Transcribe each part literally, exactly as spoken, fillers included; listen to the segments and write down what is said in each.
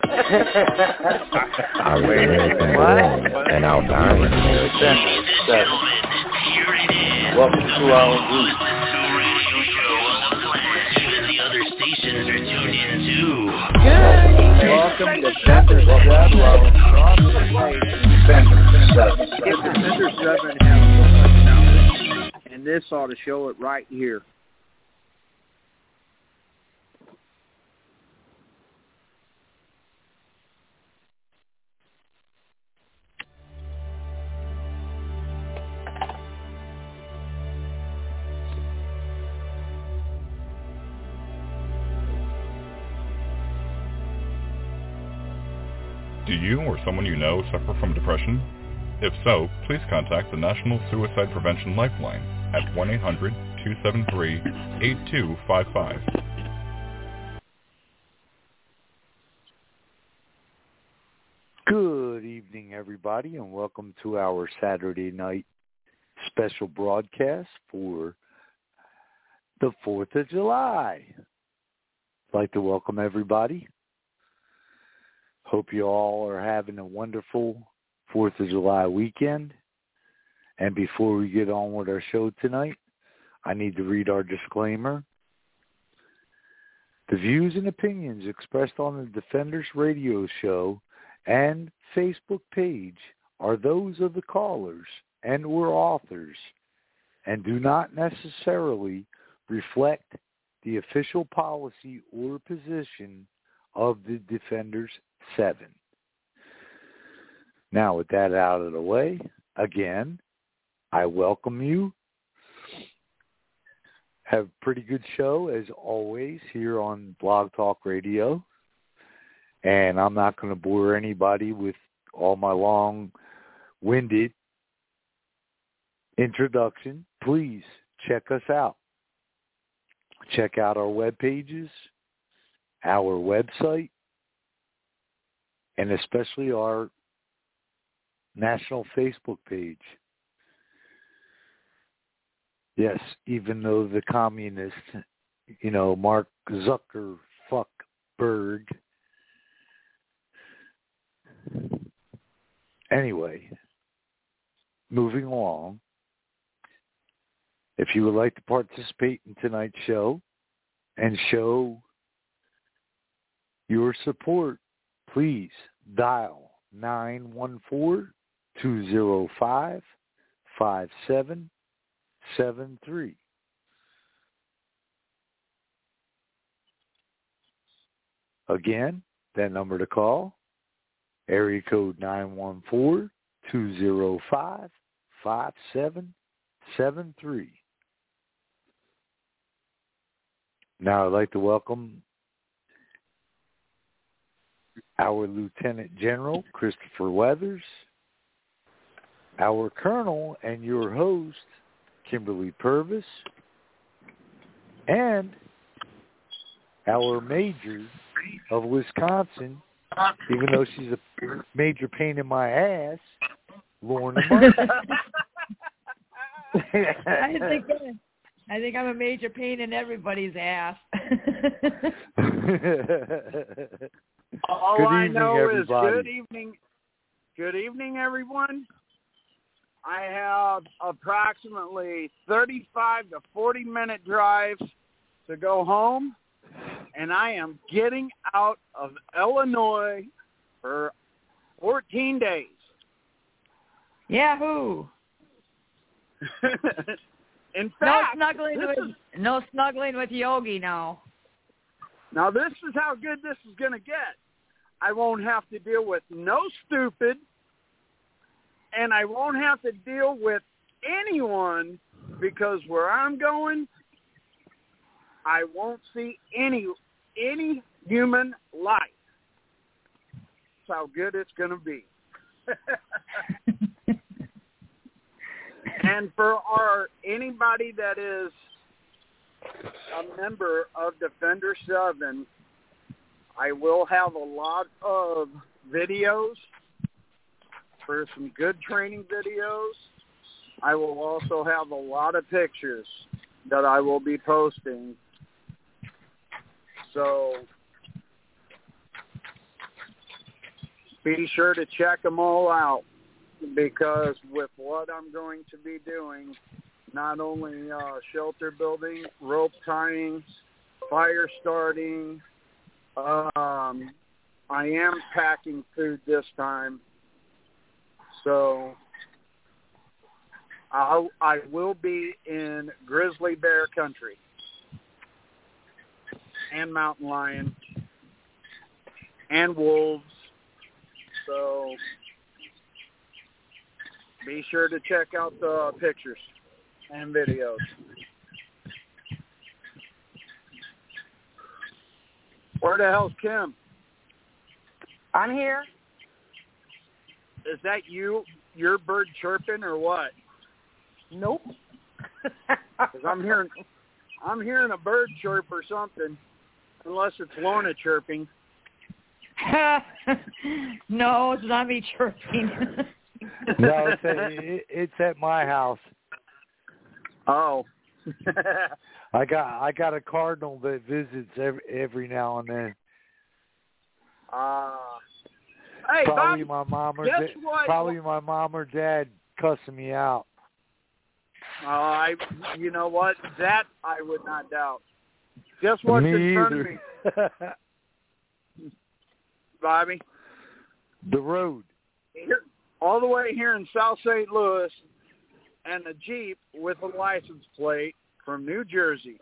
I was American born and I'll die in America. Welcome to our group. Welcome to Defender seven. Defender seven has so much knowledge, and this ought to show it right here. Do you or someone you know suffer from depression? If so, please contact the National Suicide Prevention Lifeline at one eight hundred two seven three eight two five five. Good evening, everybody, and welcome to our Saturday night special broadcast for the fourth of July. I'd like to welcome everybody. Hope you all are having a wonderful fourth of July weekend. And before we get on with our show tonight, I need to read our disclaimer. The views and opinions expressed on the Defenders Radio Show and Facebook page are those of the callers and or authors and do not necessarily reflect the official policy or position of the Defenders seven. Now, with that out of the way, again, I welcome you. Have a pretty good show, as always, here on Blog Talk Radio. And I'm not going to bore anybody with all my long-winded introduction. Please check us out. Check out our web pages, our website, and especially our national Facebook page. Yes, even though the communist, you know, Mark Zuckerberg. Anyway, moving along. If you would like to participate in tonight's show and show your support, please dial nine one four, two zero five, five seven seven three. Again, that number to call, area code nine one four, two zero five, five seven seven three. Now I'd like to welcome our Lieutenant General, Christopher Weathers, our Colonel and your host, Kimberly Purvis, and our Major of Wisconsin, even though she's a major pain in my ass, Lorna Murphy. I think I think I'm a major pain in everybody's ass. All good I evening, know everybody. is good evening. Good evening, everyone. I have approximately thirty-five to forty minute drives to go home, and I am getting out of Illinois for fourteen days. Yahoo! In no fact, snuggling with is, no snuggling with Yogi now. Now this is how good this is going to get. I won't have to deal with no stupid, and I won't have to deal with anyone, because where I'm going, I won't see any any human life. That's how good it's going to be. And for our anybody that is a member of Defender seven, I will have a lot of videos for some good training videos. I will also have a lot of pictures that I will be posting. So be sure to check them all out, because with what I'm going to be doing, not only uh, shelter building, rope tying, fire starting, um, I am packing food this time. So I'll, I will be in grizzly bear country and mountain lion and wolves. So be sure to check out the pictures and videos. Where the hell's Kim? I'm here. Is that you, your bird chirping, or what? Nope. Because I'm hearing, I'm hearing a bird chirp or something, unless it's Lorna chirping. No, it's not me chirping. No, it's at, it, it's at my house. Oh. I got I got a cardinal that visits every every now and then. Uh, hey, probably Bob, my mom or guess da- what? probably my mom or dad cussing me out. Uh, I, you know what? That I would not doubt. Guess what's me in front either. of me, Bobby? The road. Here, all the way here in South Saint Louis, and a Jeep with a license plate from New Jersey.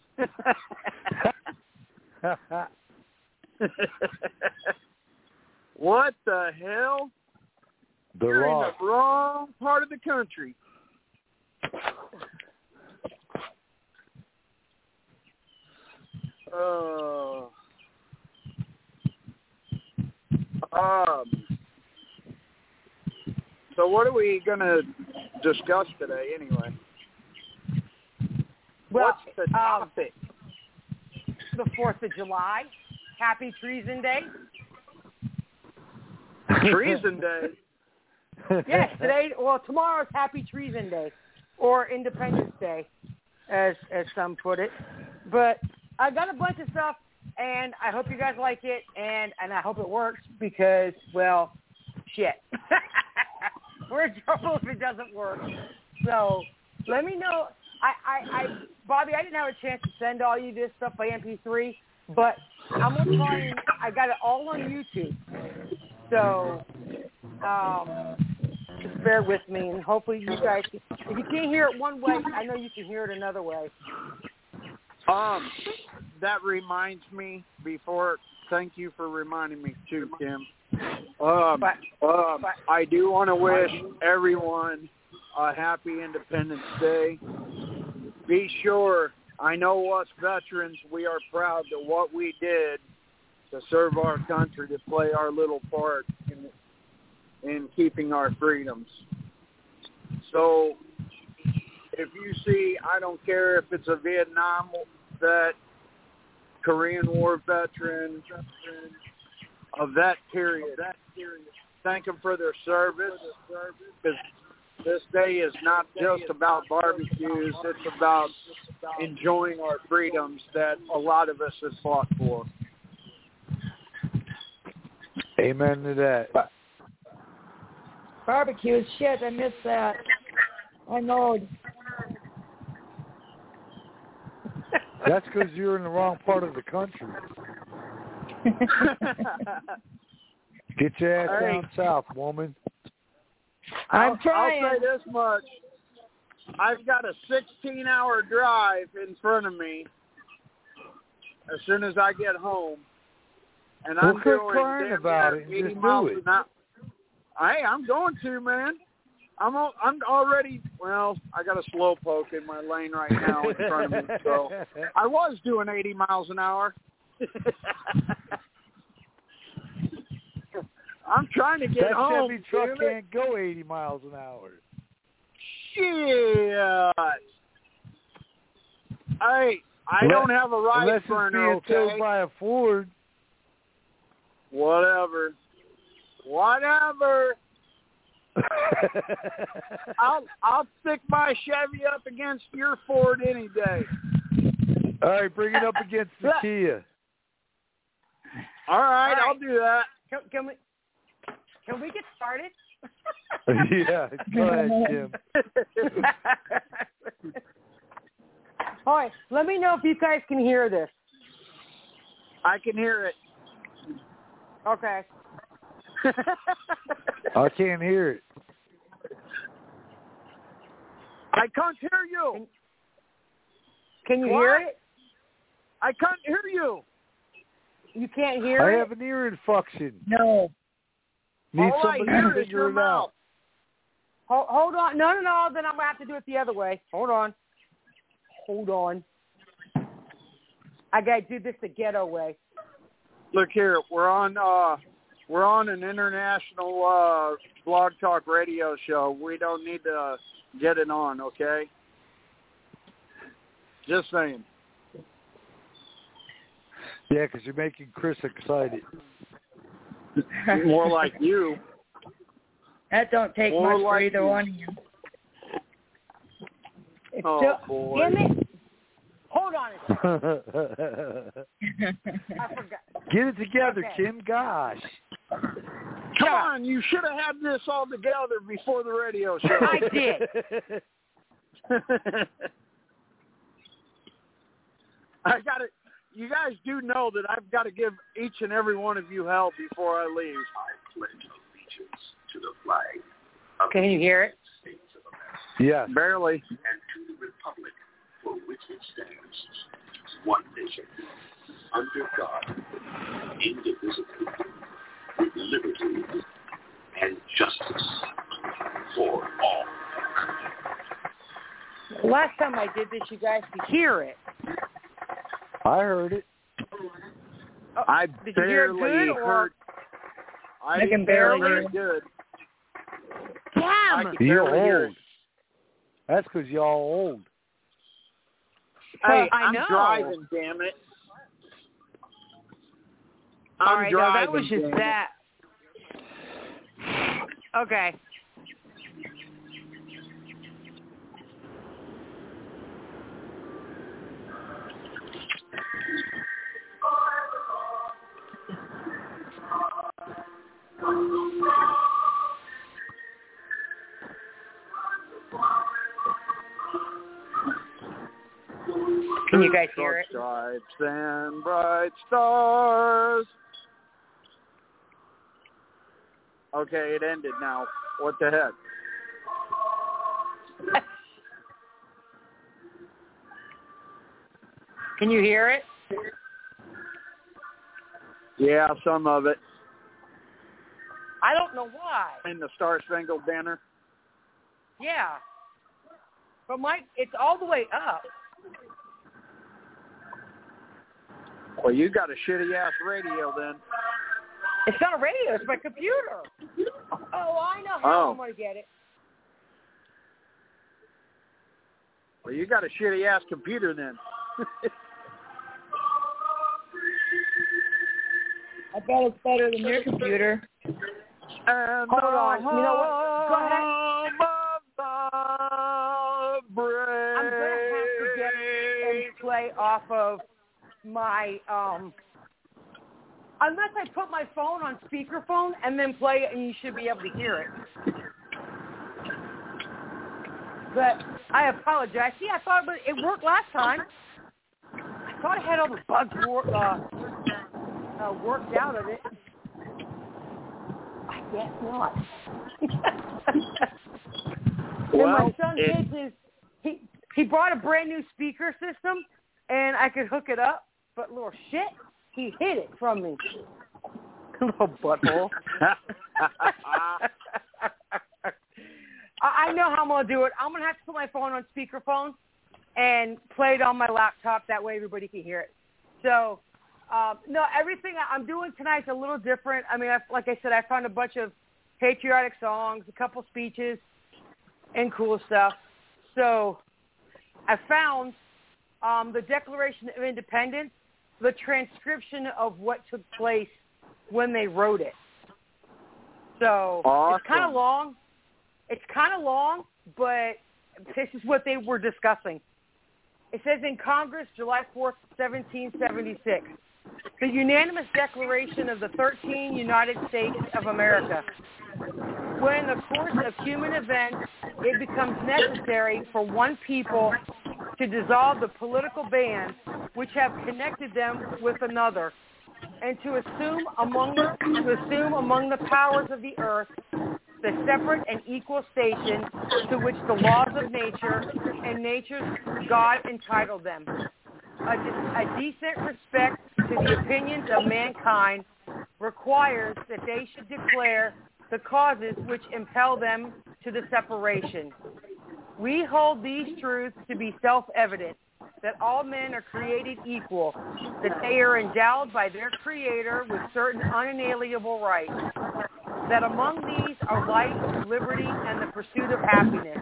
What the hell? The You're law. in the wrong part of the country. Uh, um, so what are we going to discuss today anyway? Well, What's the um, topic? the fourth of July. Happy Treason Day. Treason Day? Yes, today, well, tomorrow's Happy Treason Day, or Independence Day, as as some put it. But I got a bunch of stuff, and I hope you guys like it, and, and I hope it works because, well, shit. We're in trouble if it doesn't work. So let me know. I, I, I, Bobby, I didn't have a chance to send all you this stuff by M P three, but I'm going to try and I got it all on YouTube. So um, just bear with me, and hopefully you guys, if you can't hear it one way, I know you can hear it another way. Um, that reminds me, before, thank you for reminding me too, Kim. Um, But, um, but, I do want to wish everyone a happy Independence Day. Be sure, I know us veterans, we are proud that what we did to serve our country, to play our little part in, in keeping our freedoms. So if you see, I don't care if it's a Vietnam vet, Korean War veteran, a vet period, thank them for their service, because this day is not just about barbecues, it's about enjoying our freedoms that a lot of us have fought for. Amen to that. Barbecue, shit, I missed that. I know. That's because you're in the wrong part of the country. Get your ass Hey. down south, woman. I'm I'll, trying. I'll say this much. I've got a sixteen-hour drive in front of me as soon as I get home. And Well, I'm quit doing crying damn about near it and eighty just do miles it. an hour. Hey, I'm going to, man. I'm al- I'm already, well, I got a slow poke in my lane right now in front of me. So I was doing eighty miles an hour. I'm trying to get that home. Chevy truck damn it. can't go eighty miles an hour. Shit. Hey, I Unless- don't have a right Unless burner, it's being okay? towed by a Ford. Whatever. Whatever. I'll I'll stick my Chevy up against your Ford any day. All right, bring it up against the Kia. All right, All right. I'll do that. Can, can we can we get started? Yeah, go ahead, Jim. All right, let me know if you guys can hear this. I can hear it. Okay. I can't hear it. I can't hear you. Can you What? hear it? I can't hear you. You can't hear I it? have an ear infection. No. Need All I somebody hear to is figure your it mouth. out. Hold, hold on. No, no, no. Then I'm going to have to do it the other way. Hold on. Hold on. I got to do this the ghetto way. Look here, we're on uh we're on an international uh blog talk radio show. We don't need to get it on, okay? Just saying. Yeah, because you're making Chris excited. More like you. That don't take More much for like either you. one of you. It's Oh, still, boy. Damn it. Hold on a second. I forgot. Get it together, Okay. Kim. Gosh. Come on, you should have had this all together before the radio show. I did. I got to You guys do know that I've got to give each and every one of you hell before I leave. I pledge allegiance to the flag of Can you hear it? the States of America Yeah. Barely. and to the republic for which it stands, one nation, under God, indivisible, with liberty and justice for all. Last time I did this, you guys could hear it. I heard it. Oh, I did you hear it barely good, or- heard. I, I can barely barely- heard good. I Damn! can You're barely hear it. old. That's because y'all old. Hey, I I'm know. driving, damn it. I'm All right, no, driving. that was just damn it. that. Okay. Can you guys hear it? Stripes and bright stars. Okay, it ended now. What the heck? Can you hear it? Yeah, some of it. I don't know why. In the Star Spangled Banner. Yeah. But my, it's all the way up. Well, you got a shitty-ass radio then. It's not a radio. It's my computer. Oh, I know how Oh. I'm going to get it. Well, you got a shitty-ass computer then. I bet it's better than your computer. And Hold on. You know what? Go ahead. I'm going to have to get and play off of my, um, unless I put my phone on speakerphone and then play it, and you should be able to hear it. But I apologize. See, I thought it worked last time. I thought I had all the bugs wor- uh, uh, worked out of it. I guess not. And Well, my son it- did his, he, he brought a brand new speaker system, and I could hook it up, but little shit, he hid it from me. Little butthole. I, I know how I'm going to do it. I'm going to have to put my phone on speakerphone and play it on my laptop. That way everybody can hear it. So, um, no, everything I'm doing tonight's a little different. I mean, I, like I said, I found a bunch of patriotic songs, a couple speeches, and cool stuff. So I found um, the Declaration of Independence, the transcription of what took place when they wrote it. So Awesome. it's kind of long. It's kind of long, but this is what they were discussing. It says in Congress, July fourth, seventeen seventy-six, The unanimous declaration of the thirteen United States of America. When in the course of human events it becomes necessary for one people to dissolve the political bands which have connected them with another, and to assume among to assume among the powers of the earth the separate and equal station to which the laws of nature and nature's God entitled them. A, de- a decent respect to the opinions of mankind requires that they should declare the causes which impel them to the separation. We hold these truths to be self-evident, that all men are created equal, that they are endowed by their Creator with certain unalienable rights, that among these are life, liberty, and the pursuit of happiness,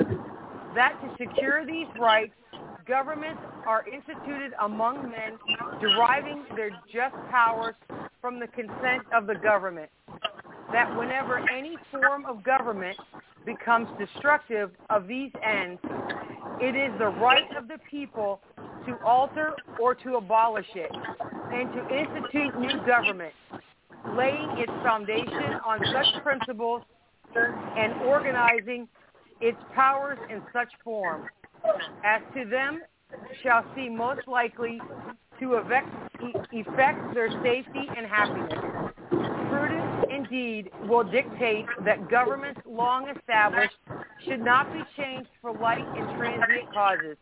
that to secure these rights, governments are instituted among men, deriving their just powers from the consent of the government, that whenever any form of government becomes destructive of these ends, it is the right of the people to alter or to abolish it, and to institute new government, laying its foundation on such principles and organizing its powers in such form as to them shall seem most likely to effect, effect their safety and happiness. Prudence, indeed, will dictate that governments long established should not be changed for light and transient causes.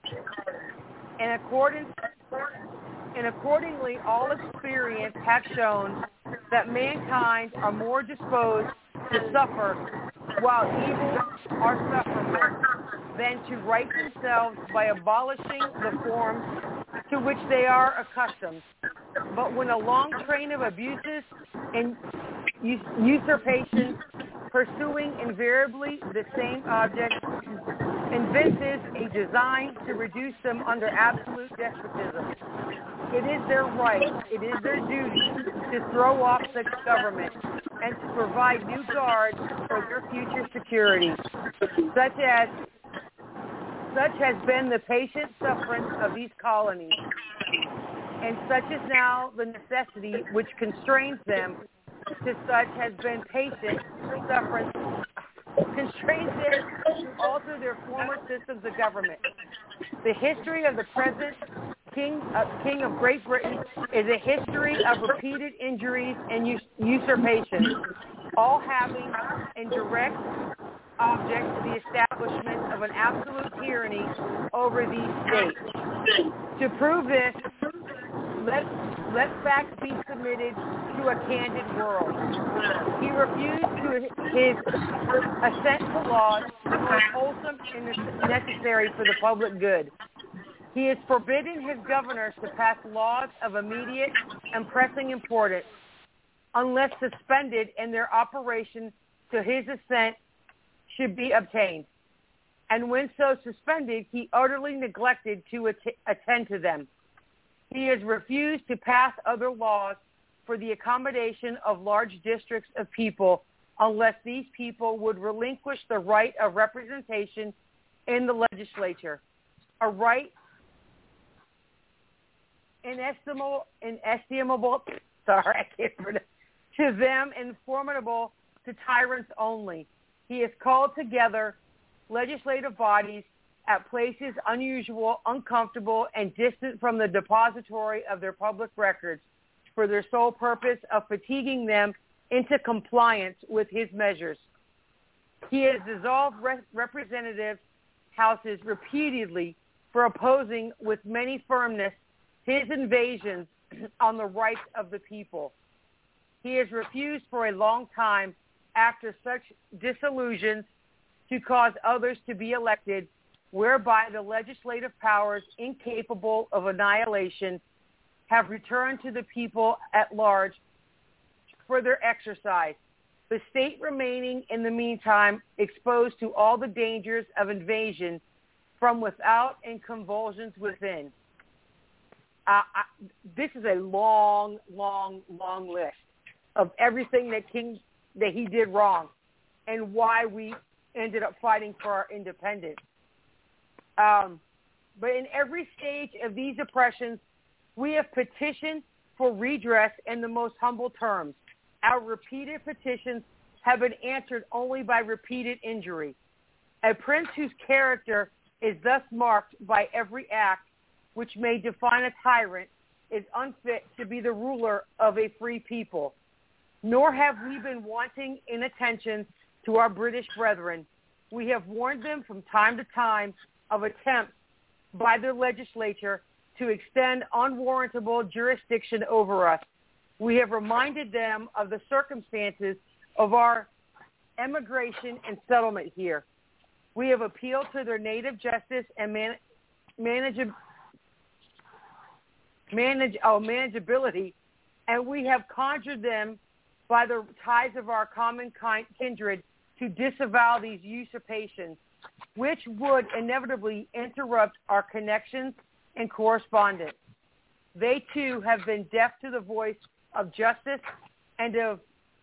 In accordance, and accordingly, all experience has shown that mankind are more disposed to suffer while evils are sufferable than to right themselves by abolishing the forms to which they are accustomed. But when a long train of abuses and usurpations, pursuing invariably the same object, evinces a design to reduce them under absolute despotism, it is their right, it is their duty to throw off such government and to provide new guards for their future security, such as such has been the patient sufferance of these colonies, and such is now the necessity which constrains them to such has been patient sufferance constrains them to alter their former systems of government. The history of the present King, uh, King of Great Britain is a history of repeated injuries and us- usurpations, all having in direct object the establishment of an absolute tyranny over these states. To prove this, let, let facts be submitted to a candid world. He refused to his assent to laws that were wholesome and necessary for the public good. He has forbidden his governors to pass laws of immediate and pressing importance unless suspended in their operation to his assent should be obtained. And when so suspended, he utterly neglected to att- attend to them. He has refused to pass other laws for the accommodation of large districts of people unless these people would relinquish the right of representation in the legislature, a right inestimable, inestimable sorry, I can't pronounce, to them and formidable to tyrants only. He has called together legislative bodies at places unusual, uncomfortable, and distant from the depository of their public records for their sole purpose of fatiguing them into compliance with his measures. He has dissolved re- representative houses repeatedly for opposing with many firmness his invasions on the rights of the people. He has refused for a long time after such disillusions to cause others to be elected, whereby the legislative powers incapable of annihilation have returned to the people at large for their exercise, the state remaining in the meantime exposed to all the dangers of invasion from without and convulsions within. Uh, I, this is a long, long, long list of everything that King that he did wrong and why we ended up fighting for our independence. Um, but in every stage of these oppressions, we have petitioned for redress in the most humble terms. Our repeated petitions have been answered only by repeated injury. A prince whose character is thus marked by every act which may define a tyrant is unfit to be the ruler of a free people. Nor have we been wanting in attention to our British brethren. We have warned them from time to time of attempts by their legislature to extend unwarrantable jurisdiction over us. We have reminded them of the circumstances of our emigration and settlement here. We have appealed to their native justice and man, manage, manage, oh, manageability, and we have conjured them by the ties of our common kind, kindred to disavow these usurpations, which would inevitably interrupt our connections and correspondence. They, too, have been deaf to the voice of justice and of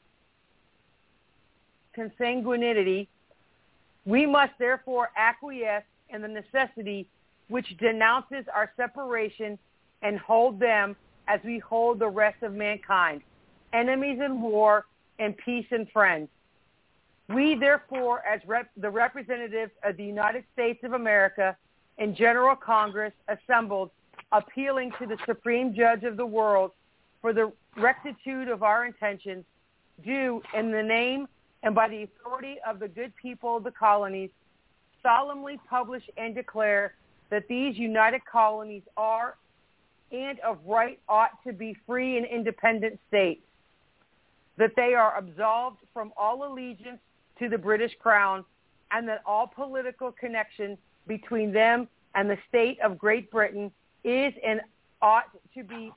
consanguinity. We must therefore acquiesce in the necessity which denounces our separation and hold them as we hold the rest of mankind, enemies in war and peace and friends. We, therefore, as rep- the representatives of the United States of America in General Congress assembled, appealing to the Supreme Judge of the world for the rectitude of our intentions, do, in the name and by the authority of the good people of the colonies, solemnly publish and declare that these united colonies are and of right ought to be free and independent states, that they are absolved from all allegiance to the British Crown, and that all political connection between them and the state of Great Britain is and ought to be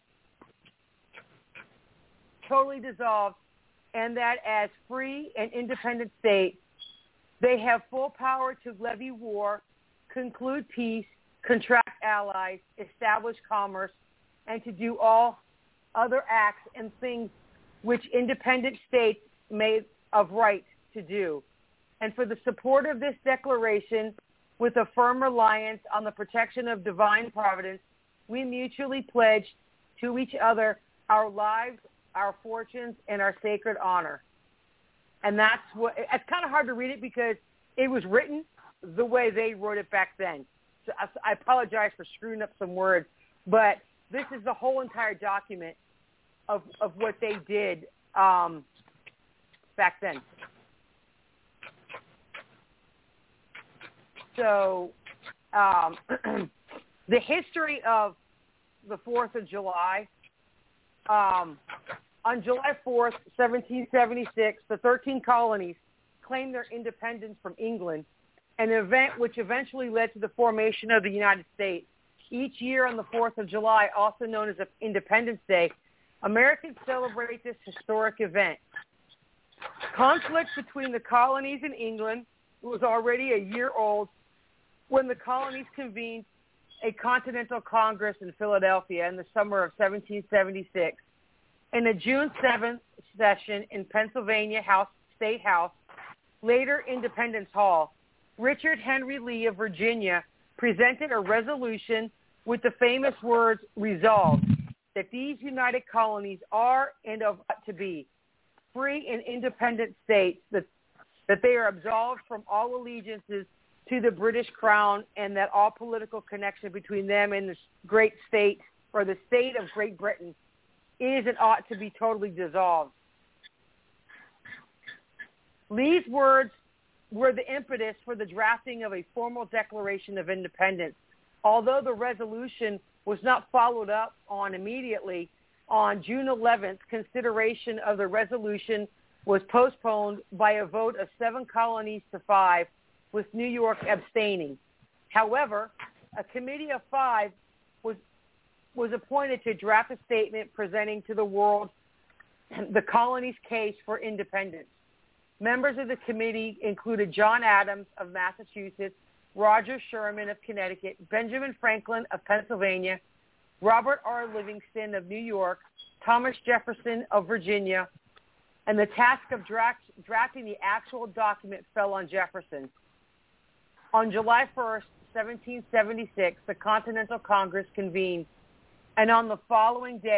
totally dissolved, and that as free and independent states, they have full power to levy war, conclude peace, contract allies, establish commerce, and to do all other acts and things which independent states may of right to do. And for the support of this declaration, with a firm reliance on the protection of divine providence, we mutually pledge to each other our lives, our fortunes, and our sacred honor. And that's what, it's kind of hard to read it because it was written the way they wrote it back then. So I, I apologize for screwing up some words, but this is the whole entire document of, of what they did um, back then. So um, the history of the fourth of July, um, on July fourth, seventeen seventy-six, the thirteen colonies claimed their independence from England, an event which eventually led to the formation of the United States. Each year on the fourth of July, also known as Independence Day, Americans celebrate this historic event. Conflict between the colonies and England was already a year old when the colonies convened a Continental Congress in Philadelphia in the summer of seventeen seventy-six. In a June seventh session in Pennsylvania House, State House, later Independence Hall, Richard Henry Lee of Virginia presented a resolution with the famous words, resolved, that these united colonies are and of ought to be free and independent states, that, that they are absolved from all allegiances to the British Crown, and that all political connection between them and the great state or the state of Great Britain is and ought to be totally dissolved. Lee's words were the impetus for the drafting of a formal Declaration of Independence. Although the resolution was not followed up on immediately, on June eleventh, consideration of the resolution was postponed by a vote of seven colonies to five, with New York abstaining. However, a committee of five was was appointed to draft a statement presenting to the world the colony's case for independence. Members of the committee included John Adams of Massachusetts, Roger Sherman of Connecticut, Benjamin Franklin of Pennsylvania, Robert R. Livingston of New York, Thomas Jefferson of Virginia, and the task of draft, drafting the actual document fell on Jefferson. On July first, seventeen seventy-six, the Continental Congress convened, and on the following day,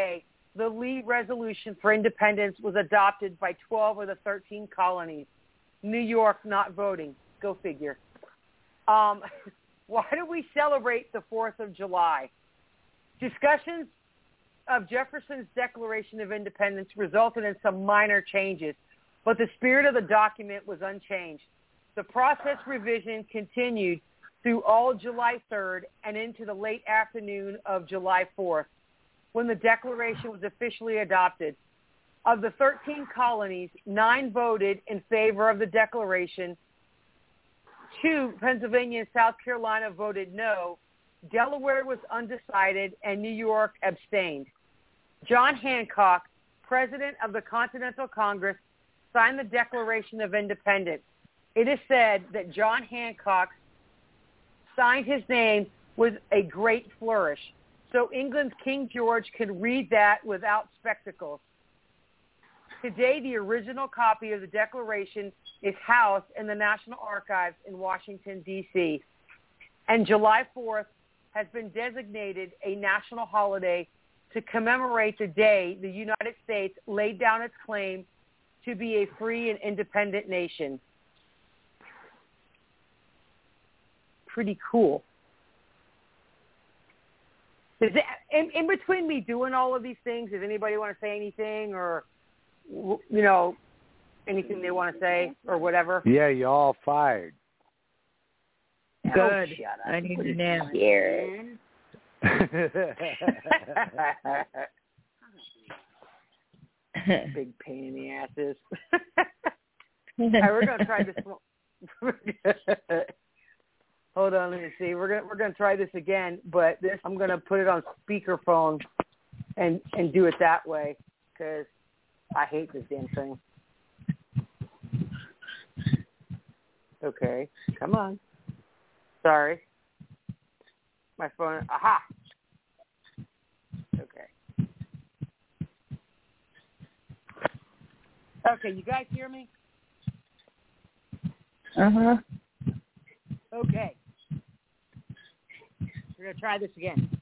the Lee Resolution for Independence was adopted by twelve of the thirteen colonies. New York not voting. Go figure. Um, why do we celebrate the fourth of July? Discussions of Jefferson's Declaration of Independence resulted in some minor changes, but the spirit of the document was unchanged. The process revision continued through all July third and into the late afternoon of July fourth, when the Declaration was officially adopted. Of the thirteen colonies, nine voted in favor of the Declaration. Two, Pennsylvania and South Carolina, voted no. Delaware was undecided, and New York abstained. John Hancock, President of the Continental Congress, signed the Declaration of Independence. It is said that John Hancock signed his name with a great flourish, so England's King George could read that without spectacles. Today, the original copy of the Declaration is housed in the National Archives in Washington, D C, and July fourth has been designated a national holiday to commemorate the day the United States laid down its claim to be a free and independent nation. Pretty cool. Is it, in, in between me doing all of these things, does anybody want to say anything, or, you know, anything they want to say or whatever? Yeah, you all fired. Good. Oh, shut up. I need to name it. Big pain in the asses. All right, we're gonna try this one. Hold on, let me see. We're gonna we're gonna try this again, but this I'm gonna put it on speakerphone and and do it that way because I hate this damn thing. Okay, come on. Sorry. My phone. Aha. Okay. Okay, you guys hear me? Uh-huh. Okay. We're going to try this again.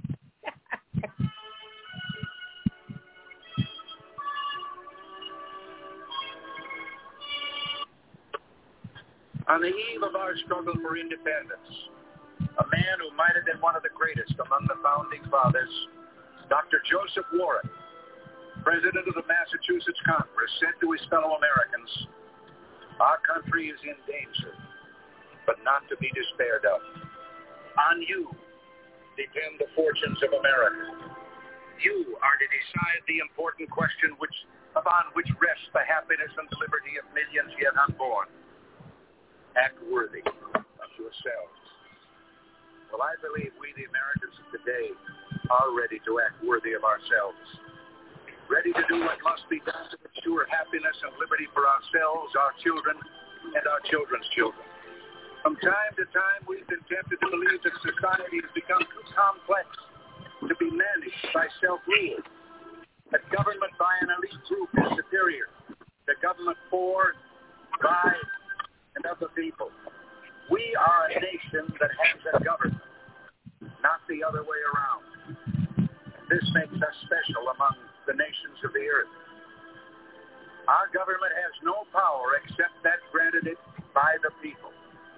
On the eve of our struggle for independence, a man who might have been one of the greatest among the founding fathers, Doctor Joseph Warren, President of the Massachusetts Congress, said to his fellow Americans, "Our country is in danger, but not to be despaired of. On you depend the fortunes of America. You are to decide the important question which, upon which rests the happiness and the liberty of millions yet unborn. Act worthy of yourselves." Well, I believe we, the Americans of today, are ready to act worthy of ourselves. Ready to do what must be done to ensure happiness and liberty for ourselves, our children, and our children's children. From time to time, we've been tempted to believe that society has become too complex to be managed by self-rule, that government by an elite group is superior, that government for, by, and of the people. We are a nation that has a government, not the other way around. This makes us special among the nations of the earth. Our government has no power except that granted it by the people.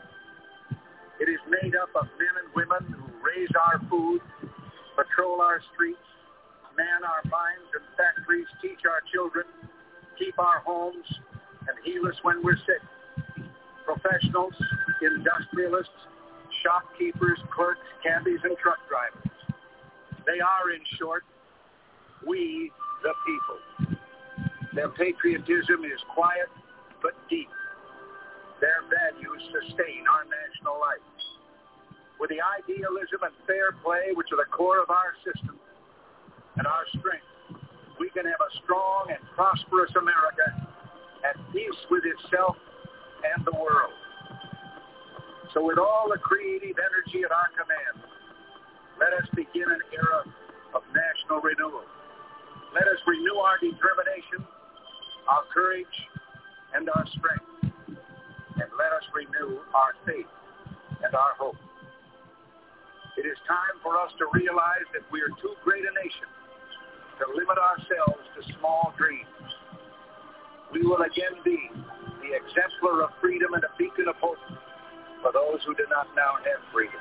It is made up of men and women who raise our food, patrol our streets, man our mines and factories, teach our children, keep our homes, and heal us when we're sick. Professionals, industrialists, shopkeepers, clerks, cabbies, and truck drivers. They are, in short, we the people. Their patriotism is quiet but deep. Their values sustain our national life. With the idealism and fair play which are the core of our system and our strength, we can have a strong and prosperous America at peace with itself and the world. So with all the creative energy at our command, let us begin an era of national renewal. Let us renew our determination, our courage, and our strength. And let us renew our faith and our hope. It is time for us to realize that we are too great a nation to limit ourselves to small dreams. We will again be the exemplar of freedom and a beacon of hope for those who do not now have freedom.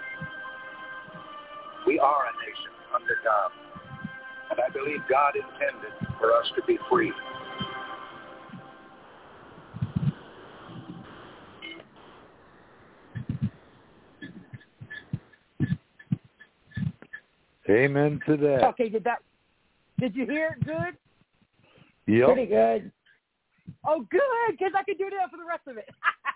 We are a nation under God, and I believe God intended for us to be free. Amen to that. Okay, did that? Did you hear it good? Yep. Pretty good. Oh, good, because I could do that for the rest of it.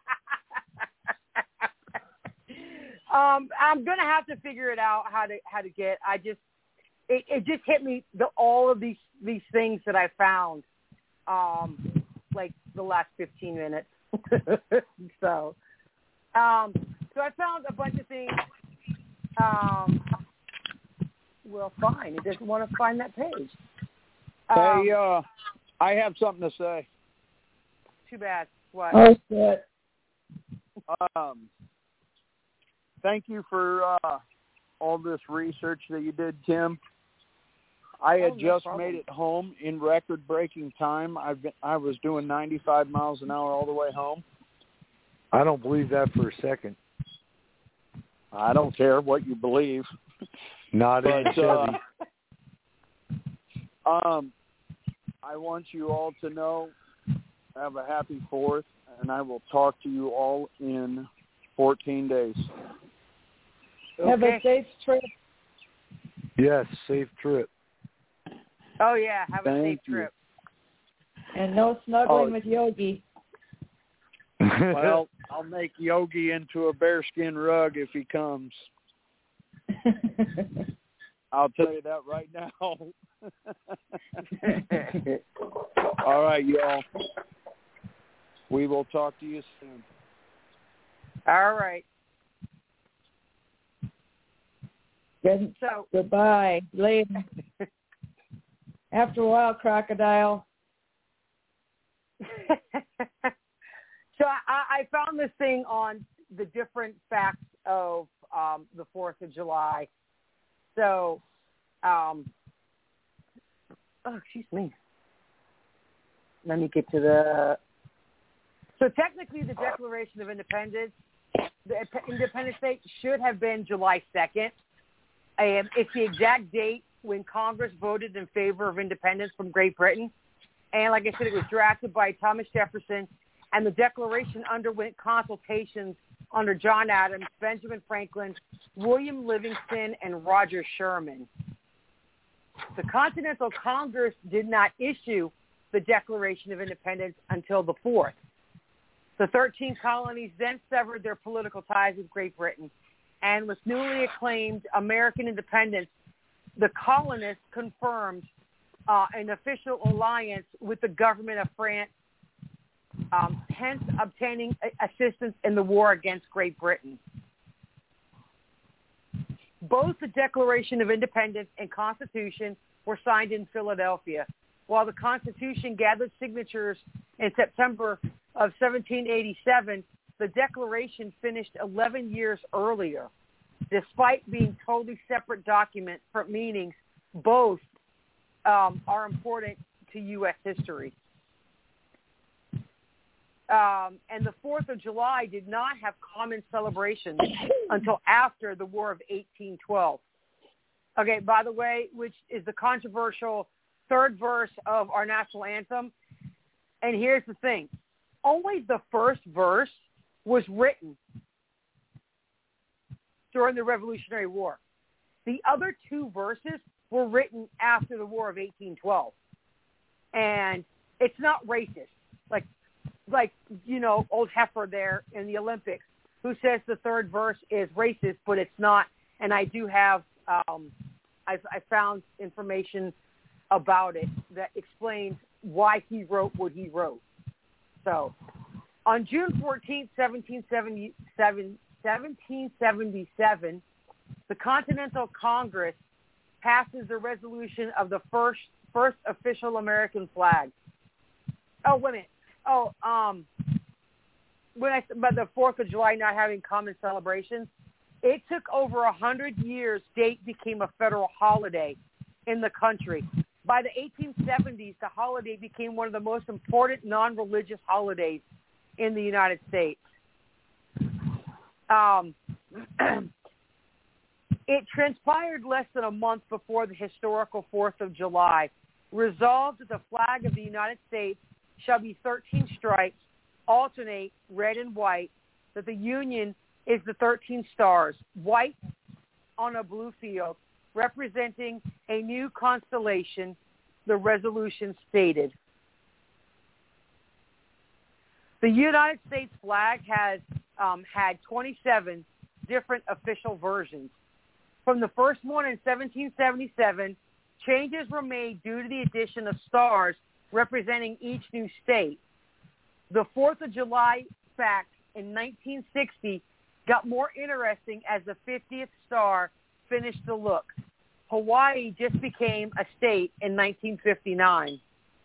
um, I'm gonna have to figure it out how to how to get. I just it, it just hit me the all of these these things that I found, um, like the last fifteen minutes. so, um, so I found a bunch of things. Um, well, fine. It doesn't want to find that page. Um, Hey, uh, I have something to say. Too bad. What? Oh, shit. Um, thank you for uh, all this research that you did, Tim. I had Oh, no just problem. made it home in record-breaking time. I've been, I was doing ninety-five miles an hour all the way home. I don't believe that for a second. I don't care what you believe. Not in But, uh, Chevy. um, I want you all to know, have a happy fourth, and I will talk to you all in fourteen days. Have Okay. a safe trip. Yes, safe trip. Oh yeah, have a Thank safe you. trip. And no snuggling Oh. with Yogi. Well, I'll make Yogi into a bearskin rug if he comes. I'll tell you that right now. All right, y'all. We will talk to you soon. All right. Good, So goodbye. Later. After a while, crocodile. so I, I found this thing on the different facts of um, the Fourth of July. So, um, oh, excuse me. Let me get to the. So technically, the Declaration of Independence, the Independence Day should have been July second. Um, it's the exact date when Congress voted in favor of independence from Great Britain. And like I said, it was drafted by Thomas Jefferson, and the Declaration underwent consultations under John Adams, Benjamin Franklin, William Livingston, and Roger Sherman. The Continental Congress did not issue the Declaration of Independence until the fourth. The thirteen colonies then severed their political ties with Great Britain, and with newly acclaimed American independence, the colonists confirmed uh, an official alliance with the government of France, um, hence obtaining assistance in the war against Great Britain. Both the Declaration of Independence and Constitution were signed in Philadelphia, while the Constitution gathered signatures in September of seventeen eighty-seven. The Declaration finished eleven years earlier. Despite being totally separate documents for meanings, both um, are important to U S history. Um, and the fourth of July did not have common celebrations until after the War of eighteen twelve. Okay, by the way, which is the controversial third verse of our national anthem. And here's the thing. Only the first verse was written during the Revolutionary War. The other two verses were written after the War of eighteen twelve. And it's not racist. Like, like you know, old heifer there in the Olympics who says the third verse is racist, but it's not. And I do have, um, I, I found information about it that explains why he wrote what he wrote. So, on June fourteenth, seventeen seventy-seven, seventeen seventy-seven, the Continental Congress passes the resolution of the first first official American flag. Oh, wait a minute. Oh, um, when I about the Fourth of July not having common celebrations, it took over a hundred years. Date became a federal holiday in the country. By the eighteen seventies, the holiday became one of the most important non-religious holidays in the United States. Um, it transpired less than a month before the historical fourth of July, resolved that the flag of the United States shall be thirteen stripes, alternate red and white, that the Union is the thirteen stars, white on a blue field, representing a new constellation, the resolution stated. The United States flag has um, had twenty-seven different official versions. From the first one in seventeen seventy-seven, changes were made due to the addition of stars representing each new state. The fourth of July fact in nineteen sixty got more interesting as the fiftieth star finished the look. Hawaii just became a state in nineteen fifty-nine.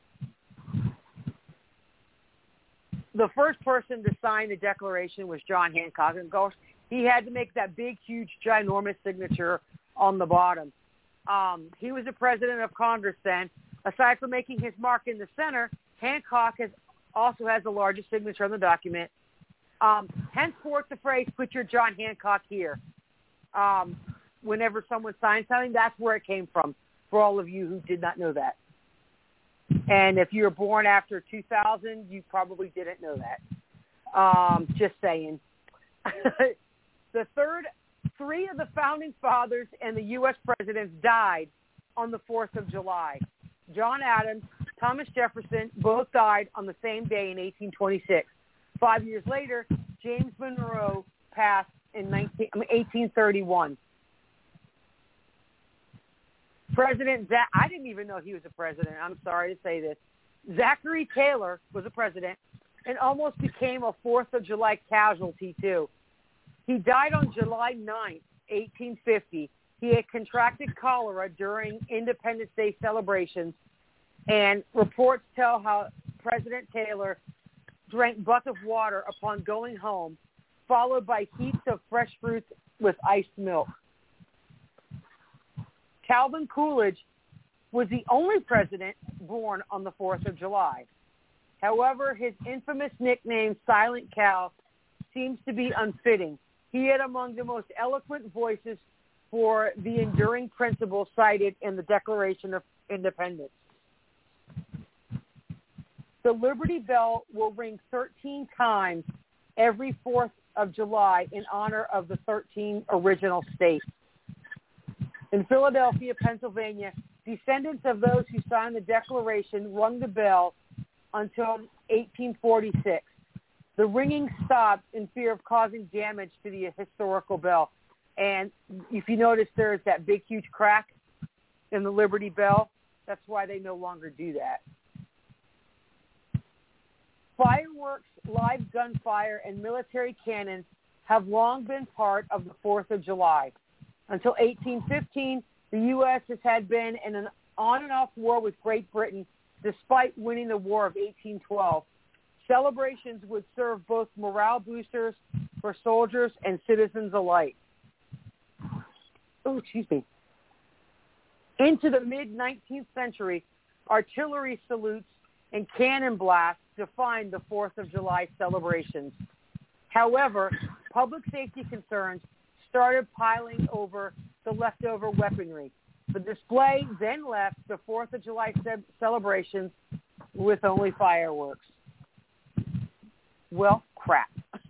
The first person to sign the Declaration was John Hancock. And of course, he had to make that big, huge, ginormous signature on the bottom. Um, he was the president of Congress then. Aside from making his mark in the center, Hancock has, also has the largest signature on the document. Um, henceforth, the phrase, put your John Hancock here. Um, whenever someone signs something, that's where it came from, for all of you who did not know that. And if you were born after two thousand, you probably didn't know that. Um, just saying. The third, three of the founding fathers and the U S presidents died on the fourth of July. John Adams, Thomas Jefferson, both died on the same day in eighteen twenty-six. Five years later, James Monroe passed in nineteen, I mean, eighteen thirty-one. President Zach, I didn't even know he was a president. I'm sorry to say this. Zachary Taylor was a president and almost became a fourth of July casualty, too. He died on July ninth, eighteen fifty. He had contracted cholera during Independence Day celebrations, and reports tell how President Taylor drank buckets of water upon going home, followed by heaps of fresh fruits with iced milk. Calvin Coolidge was the only president born on the fourth of July. However, his infamous nickname, Silent Cal, seems to be unfitting. He had among the most eloquent voices for the enduring principles cited in the Declaration of Independence. The Liberty Bell will ring thirteen times every fourth of July in honor of the thirteen original states. In Philadelphia, Pennsylvania, descendants of those who signed the Declaration rung the bell until eighteen forty-six. The ringing stopped in fear of causing damage to the historical bell. And if you notice, there's that big, huge crack in the Liberty Bell. That's why they no longer do that. Fireworks, live gunfire, and military cannons have long been part of the fourth of July. Until eighteen fifteen, the U S has had been in an on and off war with Great Britain, despite winning the War of eighteen twelve. Celebrations would serve both morale boosters for soldiers and citizens alike. Oh, excuse me. Into the mid-nineteenth century, artillery salutes and cannon blasts defined the fourth of July celebrations. However, public safety concerns started piling over the leftover weaponry. The display then left the fourth of July ce- celebrations with only fireworks. Well, crap.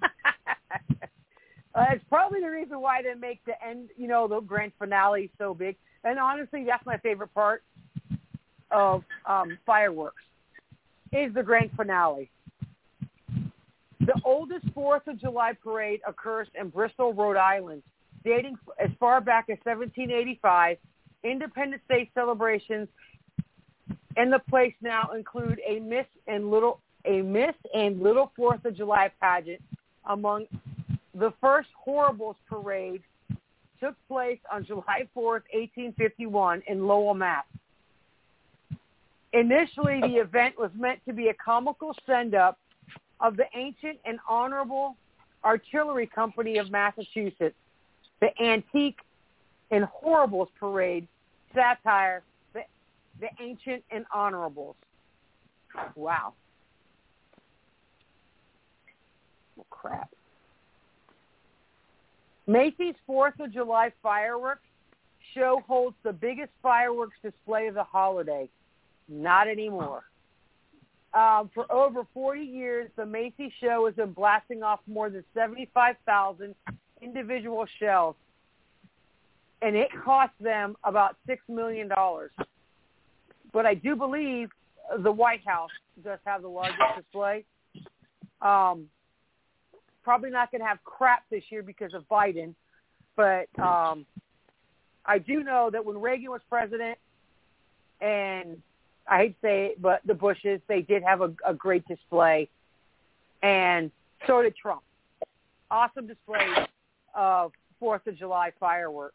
uh, it's probably the reason why they make the end, you know, the grand finale so big. And honestly, that's my favorite part of um, fireworks, is the grand finale. The oldest fourth of July parade occurs in Bristol, Rhode Island, dating as far back as seventeen eighty-five. Independence Day celebrations in the place now include a Miss and Little a Miss and Little Fourth of July pageant. Among the first Horribles parade took place on July fourth, eighteen fifty-one in Lowell, Mass. Initially, the event was meant to be a comical send-up of the ancient and honorable Artillery Company of Massachusetts. The Antique and Horribles parade satire the, the ancient and honorables. Wow. Oh, crap. Macy's fourth of July fireworks show holds the biggest fireworks display of the holiday. Not anymore. Um, for over forty years, the Macy's show has been blasting off more than seventy-five thousand individual shells, and it cost them about six million dollars. But I do believe the White House does have the largest display. Um, probably not going to have crap this year because of Biden, but um, I do know that when Reagan was president, and I hate to say it, but the Bushes, they did have a, a great display, and so did Trump. Awesome display of fourth of July fireworks.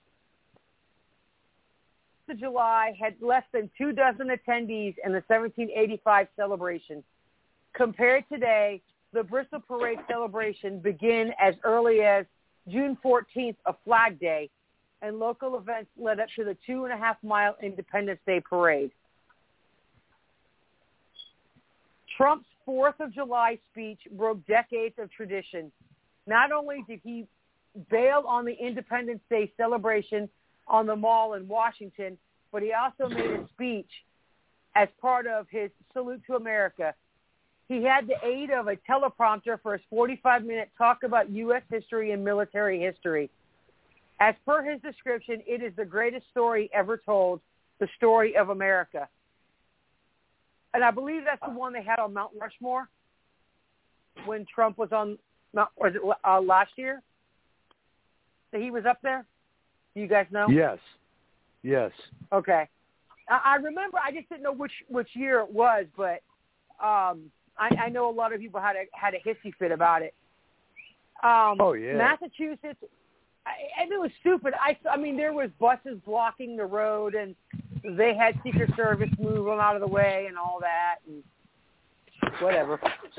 fourth of July had less than two dozen attendees in the seventeen eighty-five celebration. Compared today, the Bristol Parade celebration began as early as June fourteenth, a Flag Day, and local events led up to the two and a half mile Independence Day parade. Trump's fourth of July speech broke decades of tradition. Not only did he bail on the Independence Day celebration on the Mall in Washington, but he also made a speech as part of his Salute to America. He had the aid of a teleprompter for his forty-five minute talk about U S history and military history. As per his description, it is the greatest story ever told, the story of America. And I believe that's the one they had on Mount Rushmore when Trump was on, Mount, or was it uh, last year that he was up there? Do you guys know? Yes. Yes. Okay. I, I remember, I just didn't know which, which year it was, but um, I, I know a lot of people had a, had a hissy fit about it. Um, oh, yeah. Massachusetts, I, and it was stupid. I, I mean, there was buses blocking the road, and they had Secret Service move them out of the way and all that, and whatever.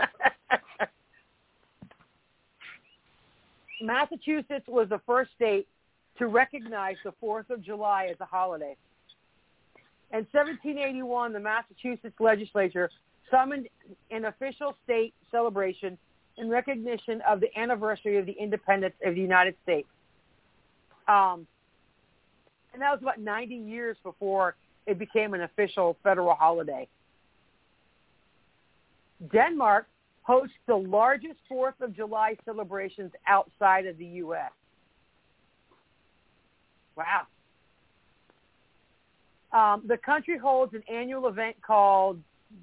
Massachusetts was the first state to recognize the fourth of July as a holiday. In seventeen eighty-one, the Massachusetts legislature summoned an official state celebration in recognition of the anniversary of the independence of the United States. Um, and that was about ninety years before it became an official federal holiday. Denmark hosts the largest fourth of July celebrations outside of the U S Wow. Um, the country holds an annual event called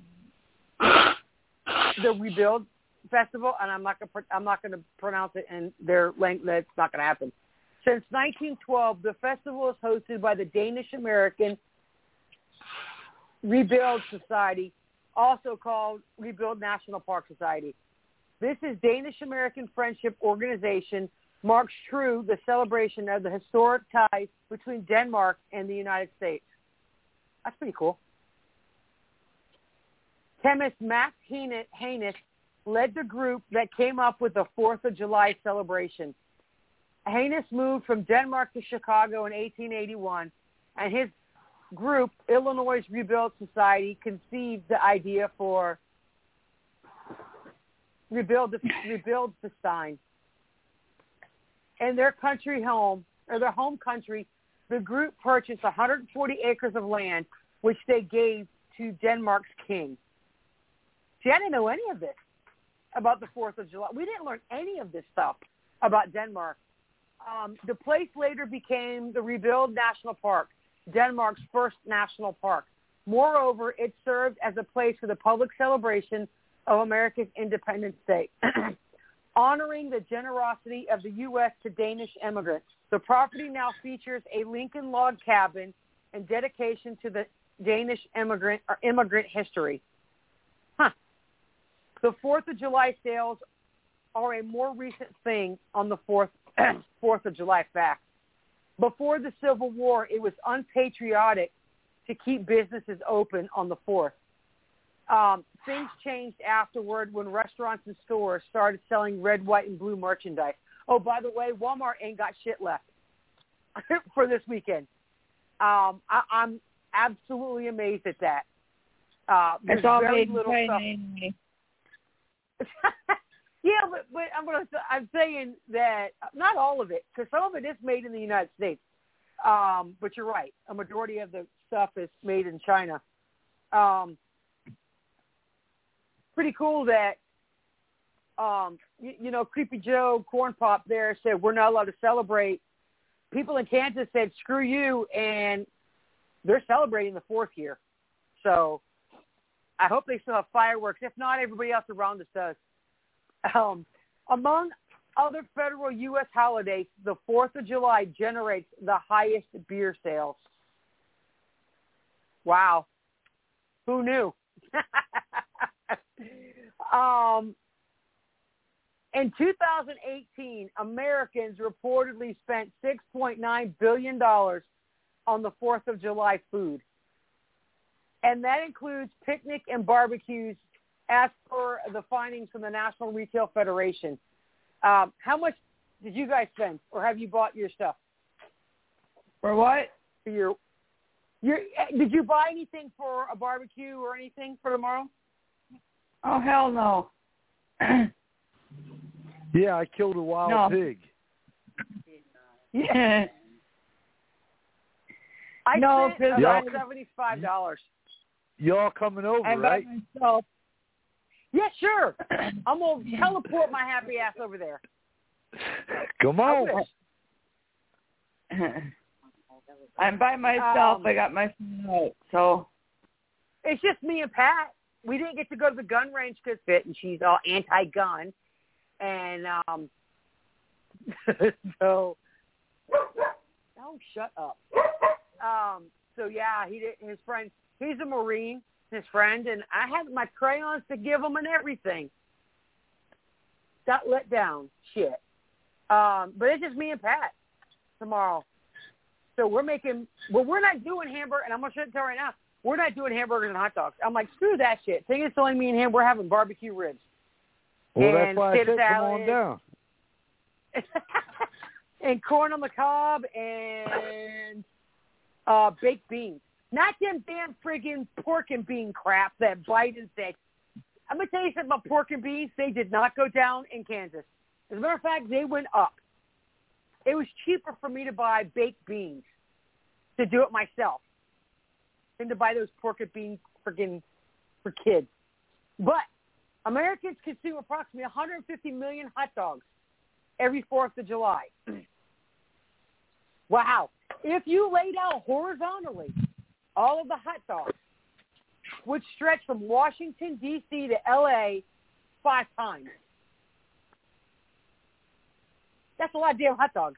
the Rebuild Festival, and I'm not going to I'm not going to pronounce it in their language. That's not going to happen. Since nineteen twelve, the festival is hosted by the Danish American Rebuild Society, also called Rebuild National Park Society. This is Danish American Friendship Organization marks true the celebration of the historic ties between Denmark and the United States. That's pretty cool. Chemist Max Haynes led the group that came up with the fourth of July celebration. Haynes moved from Denmark to Chicago in eighteen eighty-one, and his group, Illinois Rebuild Society, conceived the idea for Rebuild the, Rebuild the Stein. In their country home, or their home country, the group purchased one hundred forty acres of land, which they gave to Denmark's king. See, I didn't know any of this about the fourth of July. We didn't learn any of this stuff about Denmark. Um, the place later became the Rebuild National Park, Denmark's first national park. Moreover, it served as a place for the public celebration of America's Independence Day, honoring the generosity of the U S to Danish immigrants. The property now features a Lincoln log cabin in dedication to the Danish immigrant or immigrant history. Huh. The fourth of July sales are a more recent thing on the fourth fourth of July fact. Before the Civil War, it was unpatriotic to keep businesses open on the fourth. Um, things changed afterward when restaurants and stores started selling red, white, and blue merchandise. Oh, by the way, Walmart ain't got shit left for this weekend. Um, I, I'm absolutely amazed at that. Uh, there's It's all very made in little China stuff. anyway. Yeah, but, but I'm gonna, I'm saying that not all of it, because some of it is made in the United States. Um, but you're right. A majority of the stuff is made in China. Um, pretty cool that, um, you, you know, Creepy Joe Corn Pop there said we're not allowed to celebrate. People in Kansas said, screw you, and they're celebrating the fourth year. So I hope they still have fireworks. If not, everybody else around us does. Um, among other federal U S holidays, the fourth of July generates the highest beer sales. Wow. Who knew? um, in two thousand eighteen, Americans reportedly spent six point nine billion dollars on the fourth of July food. And that includes picnic and barbecues as per the findings from the National Retail Federation. Um, how much did you guys spend, or have you bought your stuff? For what? For your, your, did you buy anything for a barbecue or anything for tomorrow? Oh, hell no. Yeah, I killed a wild No. pig. Yeah. I No, spent because about I- seventy-five dollars. Y'all coming over, I'm right? by myself. Yeah, sure. I'm going to teleport my happy ass over there. Come I on. wish. I'm by myself. Um, I got my phone out, so. It's just me and Pat. We didn't get to go to the gun range because Fit, and she's all anti-gun. And um, so, oh, shut up. Um, so, yeah, he did, his friend, he's a Marine, his friend, and I had my crayons to give him and everything. Got let down. Shit. Um, but it's just me and Pat tomorrow. So we're making, well, we're not doing hamburger, and I'm going to tell you right now, we're not doing hamburgers and hot dogs. I'm like, screw that shit. Thing is, only me and him, we're having barbecue ribs. Well, and that's why I potato said come on salad. down. And corn on the cob and uh, baked beans. Not them damn friggin' pork and bean crap that Biden said. I'm going to tell you something about pork and beans. They did not go down in Kansas. As a matter of fact, they went up. It was cheaper for me to buy baked beans to do it myself than to buy those pork and beans friggin' for kids. But Americans consume approximately one hundred fifty million hot dogs every fourth of July. Wow. If you laid out horizontally all of the hot dogs, which stretch from Washington, D C to L A five times, that's a lot of damn hot dogs.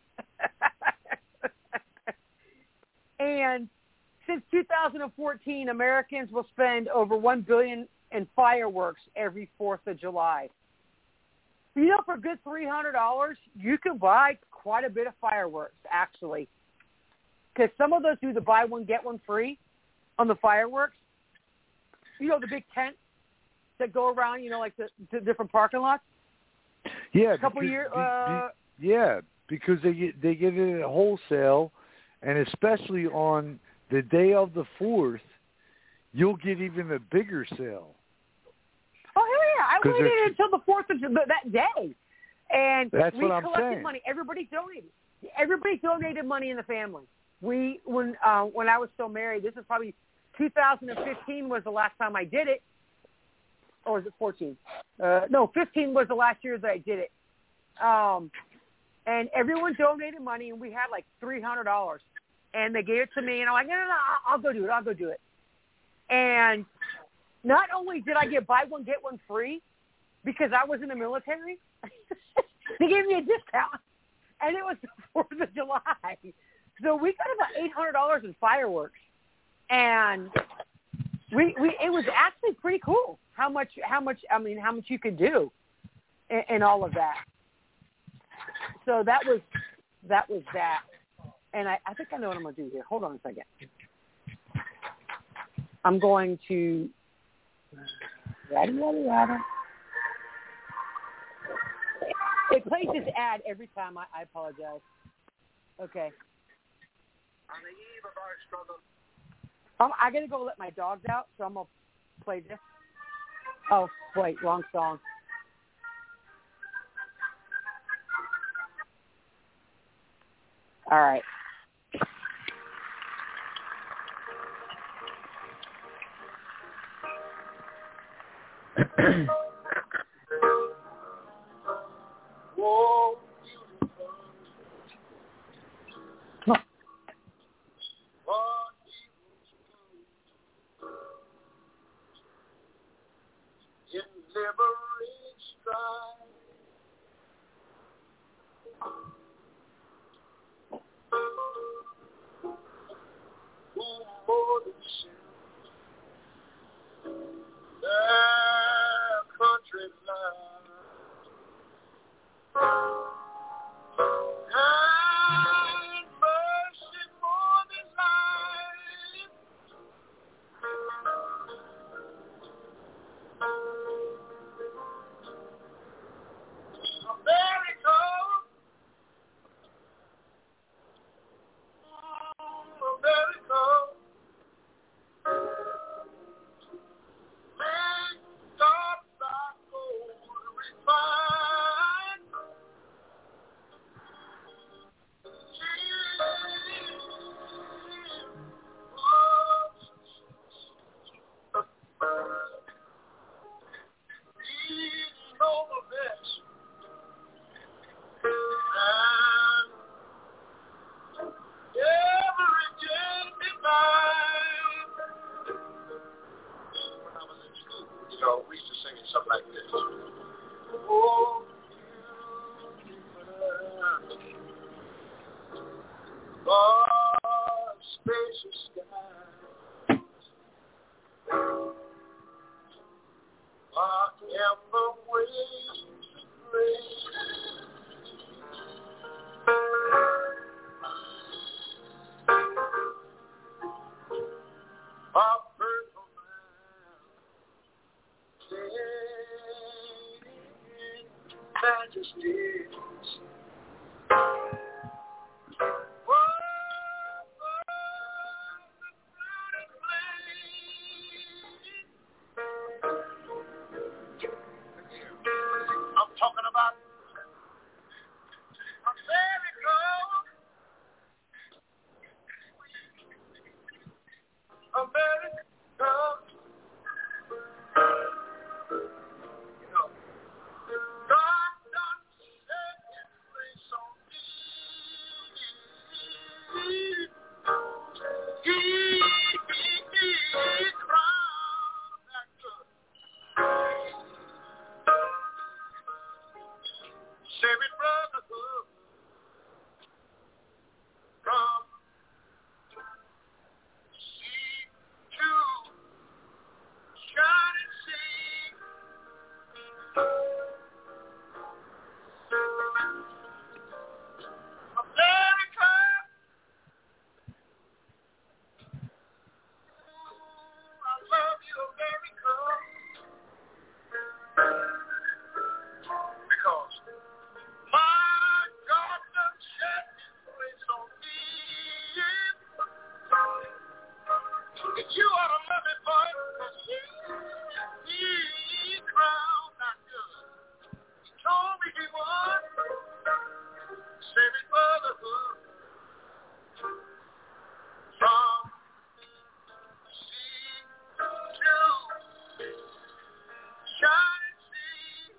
And since two thousand fourteen, Americans will spend over one billion dollars in fireworks every fourth of July. You know, for a good three hundred dollars, you can buy quite a bit of fireworks, actually. Because some of those do the buy one, get one free on the fireworks. You know, the big tents that go around, you know, like the, the different parking lots? Yeah, A couple because, years. be- Uh, be- yeah, because they get they get it at wholesale, and especially on the day of the fourth, you'll get even a bigger sale. Oh, hell yeah. I 'Cause waited they're- until the fourth of July, that day. And That's we what I'm collected saying. money. Everybody donated. Everybody donated money in the family. We, when uh, when I was still married, this is probably two thousand fifteen was the last time I did it. Or was it fourteen? Uh, no, fifteen was the last year that I did it. Um, and everyone donated money, and we had like three hundred dollars. And they gave it to me, and I'm like, no, no, no, I'll, I'll go do it. I'll go do it. And not only did I get buy one, get one free, because I was in the military, they gave me a discount, and it was the fourth of July. So we got about eight hundred dollars in fireworks, and we we it was actually pretty cool how much how much I mean how much you could do, and, and all of that. So that was that was that, and I, I think I know what I'm going to do here. Hold on a second. I'm going to yada yada yada. It plays this ad every time. I, I apologize. Okay. On the eve of our struggle. Um, I gotta go let my dogs out, so I'm gonna play this. Oh wait, wrong song. All right. Whoa, beautiful. Huh. What you in liberating stride. Who more than sin? Their country life. And mercy more than life. America, America, make God thy gold refined. You know, we used to sing something like this. Oh, oh, spacious sky. I am the waves of grace. I've heard from man, majesties. I'm talking about America. America. You know, God done set his grace on me. He, he, he crowned that good. Saving brotherhood from sea to shining sea. America, I love you, America, because my God done shed his grace on me. And you ought to love it, boy. He crowned that good. He told me he would. Saving brotherhood from sea to shining sea.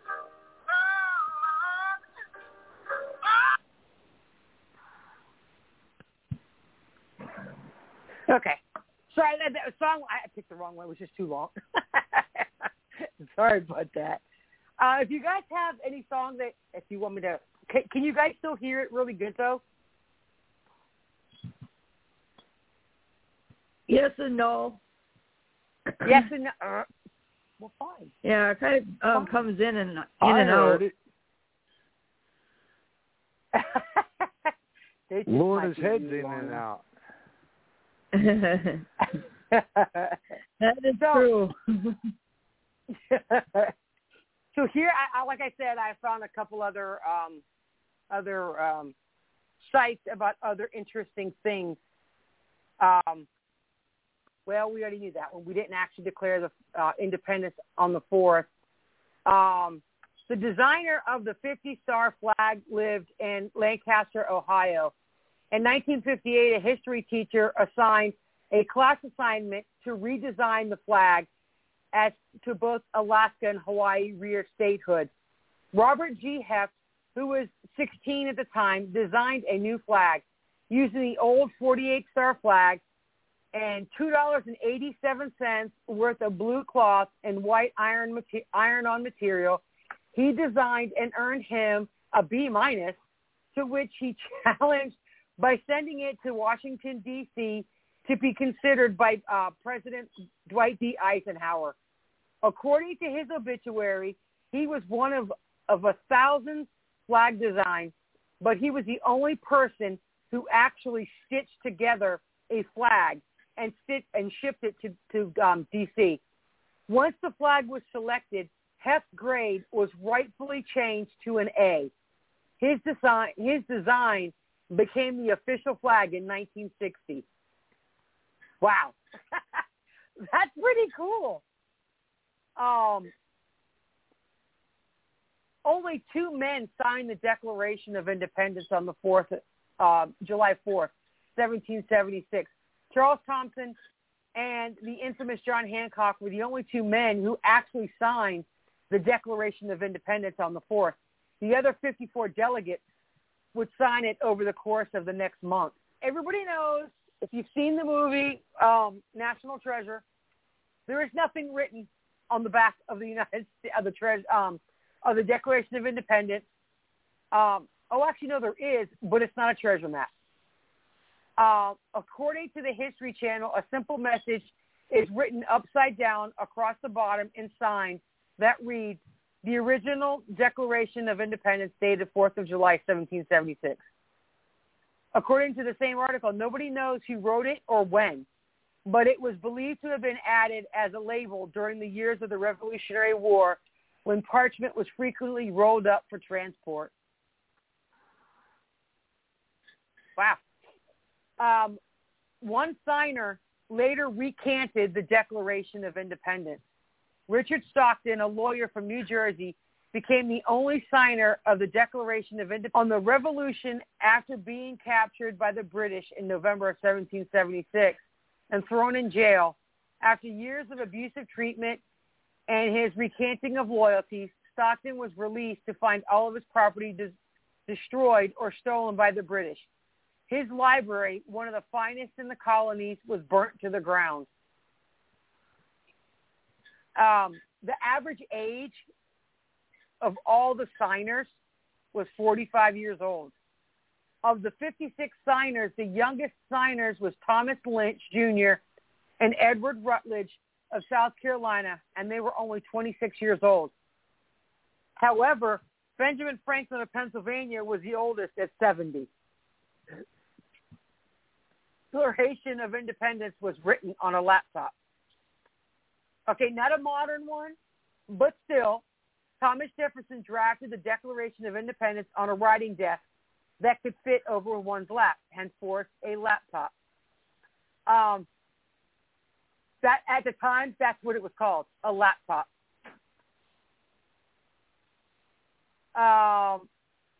Okay. Sorry, that, that song, I picked the wrong one. It was just too long. Sorry about that. Uh, if you guys have any song that, if you want me to, can, can you guys still hear it really good, though? Yes and no. Yes and no. Uh, well, fine. Yeah, it kind of um, comes in and in I and heard out. it. Lorna's head's in and out. That is So- true. So here, I, I, like I said, I found a couple other um, other um, sites about other interesting things. Um, Well, we already knew that one. We didn't actually declare the uh, independence on the fourth. Um, the designer of the fifty-star flag lived in Lancaster, Ohio. In nineteen fifty-eight, a history teacher assigned a class assignment to redesign the flag as to both Alaska and Hawaii rear statehood. Robert G. Heft, who was sixteen at the time, designed a new flag using the old forty-eight star flag and two dollars and eighty-seven cents worth of blue cloth and white iron mater- iron-on material. He designed and earned him a B minus, to which he challenged by sending it to Washington, D C to be considered by uh, President Dwight D. Eisenhower. According to his obituary, he was one of, of a thousand flag designs, but he was the only person who actually stitched together a flag and sit, and shipped it to, to um, D C. Once the flag was selected, Heft's grade was rightfully changed to an A. His design, his design became the official flag in nineteen sixty. Wow. That's pretty cool. Um, only two men signed the Declaration of Independence on the fourth, uh, July fourth, seventeen seventy-six. Charles Thompson and the infamous John Hancock were the only two men who actually signed the Declaration of Independence on the fourth. The other fifty-four delegates would sign it over the course of the next month. Everybody knows, if you've seen the movie um, National Treasure, there is nothing written on the back of the United States, of the tre- um, of the Declaration of Independence. Um, oh, actually, no, there is, but it's not a treasure map. Uh, according to the History Channel, a simple message is written upside down across the bottom and signed that reads, "The original Declaration of Independence dated fourth of July, seventeen seventy-six. According to the same article, nobody knows who wrote it or when, but it was believed to have been added as a label during the years of the Revolutionary War when parchment was frequently rolled up for transport. Wow. Um, one signer later recanted the Declaration of Independence. Richard Stockton, a lawyer from New Jersey, became the only signer of the Declaration of Independence on the Revolution after being captured by the British in November of seventeen seventy-six and thrown in jail. After years of abusive treatment and his recanting of loyalties, Stockton was released to find all of his property des- destroyed or stolen by the British. His library, one of the finest in the colonies, was burnt to the ground. Um, the average age of all the signers was forty-five years old. Of the fifty-six signers, the youngest signers was Thomas Lynch, Junior and Edward Rutledge of South Carolina, and they were only twenty-six years old. However, Benjamin Franklin of Pennsylvania was the oldest at seventy. The Declaration of Independence was written on a laptop. Okay, not a modern one, but still, Thomas Jefferson drafted the Declaration of Independence on a writing desk that could fit over one's lap, henceforth a laptop. Um, that at the time, that's what it was called, a laptop. Um,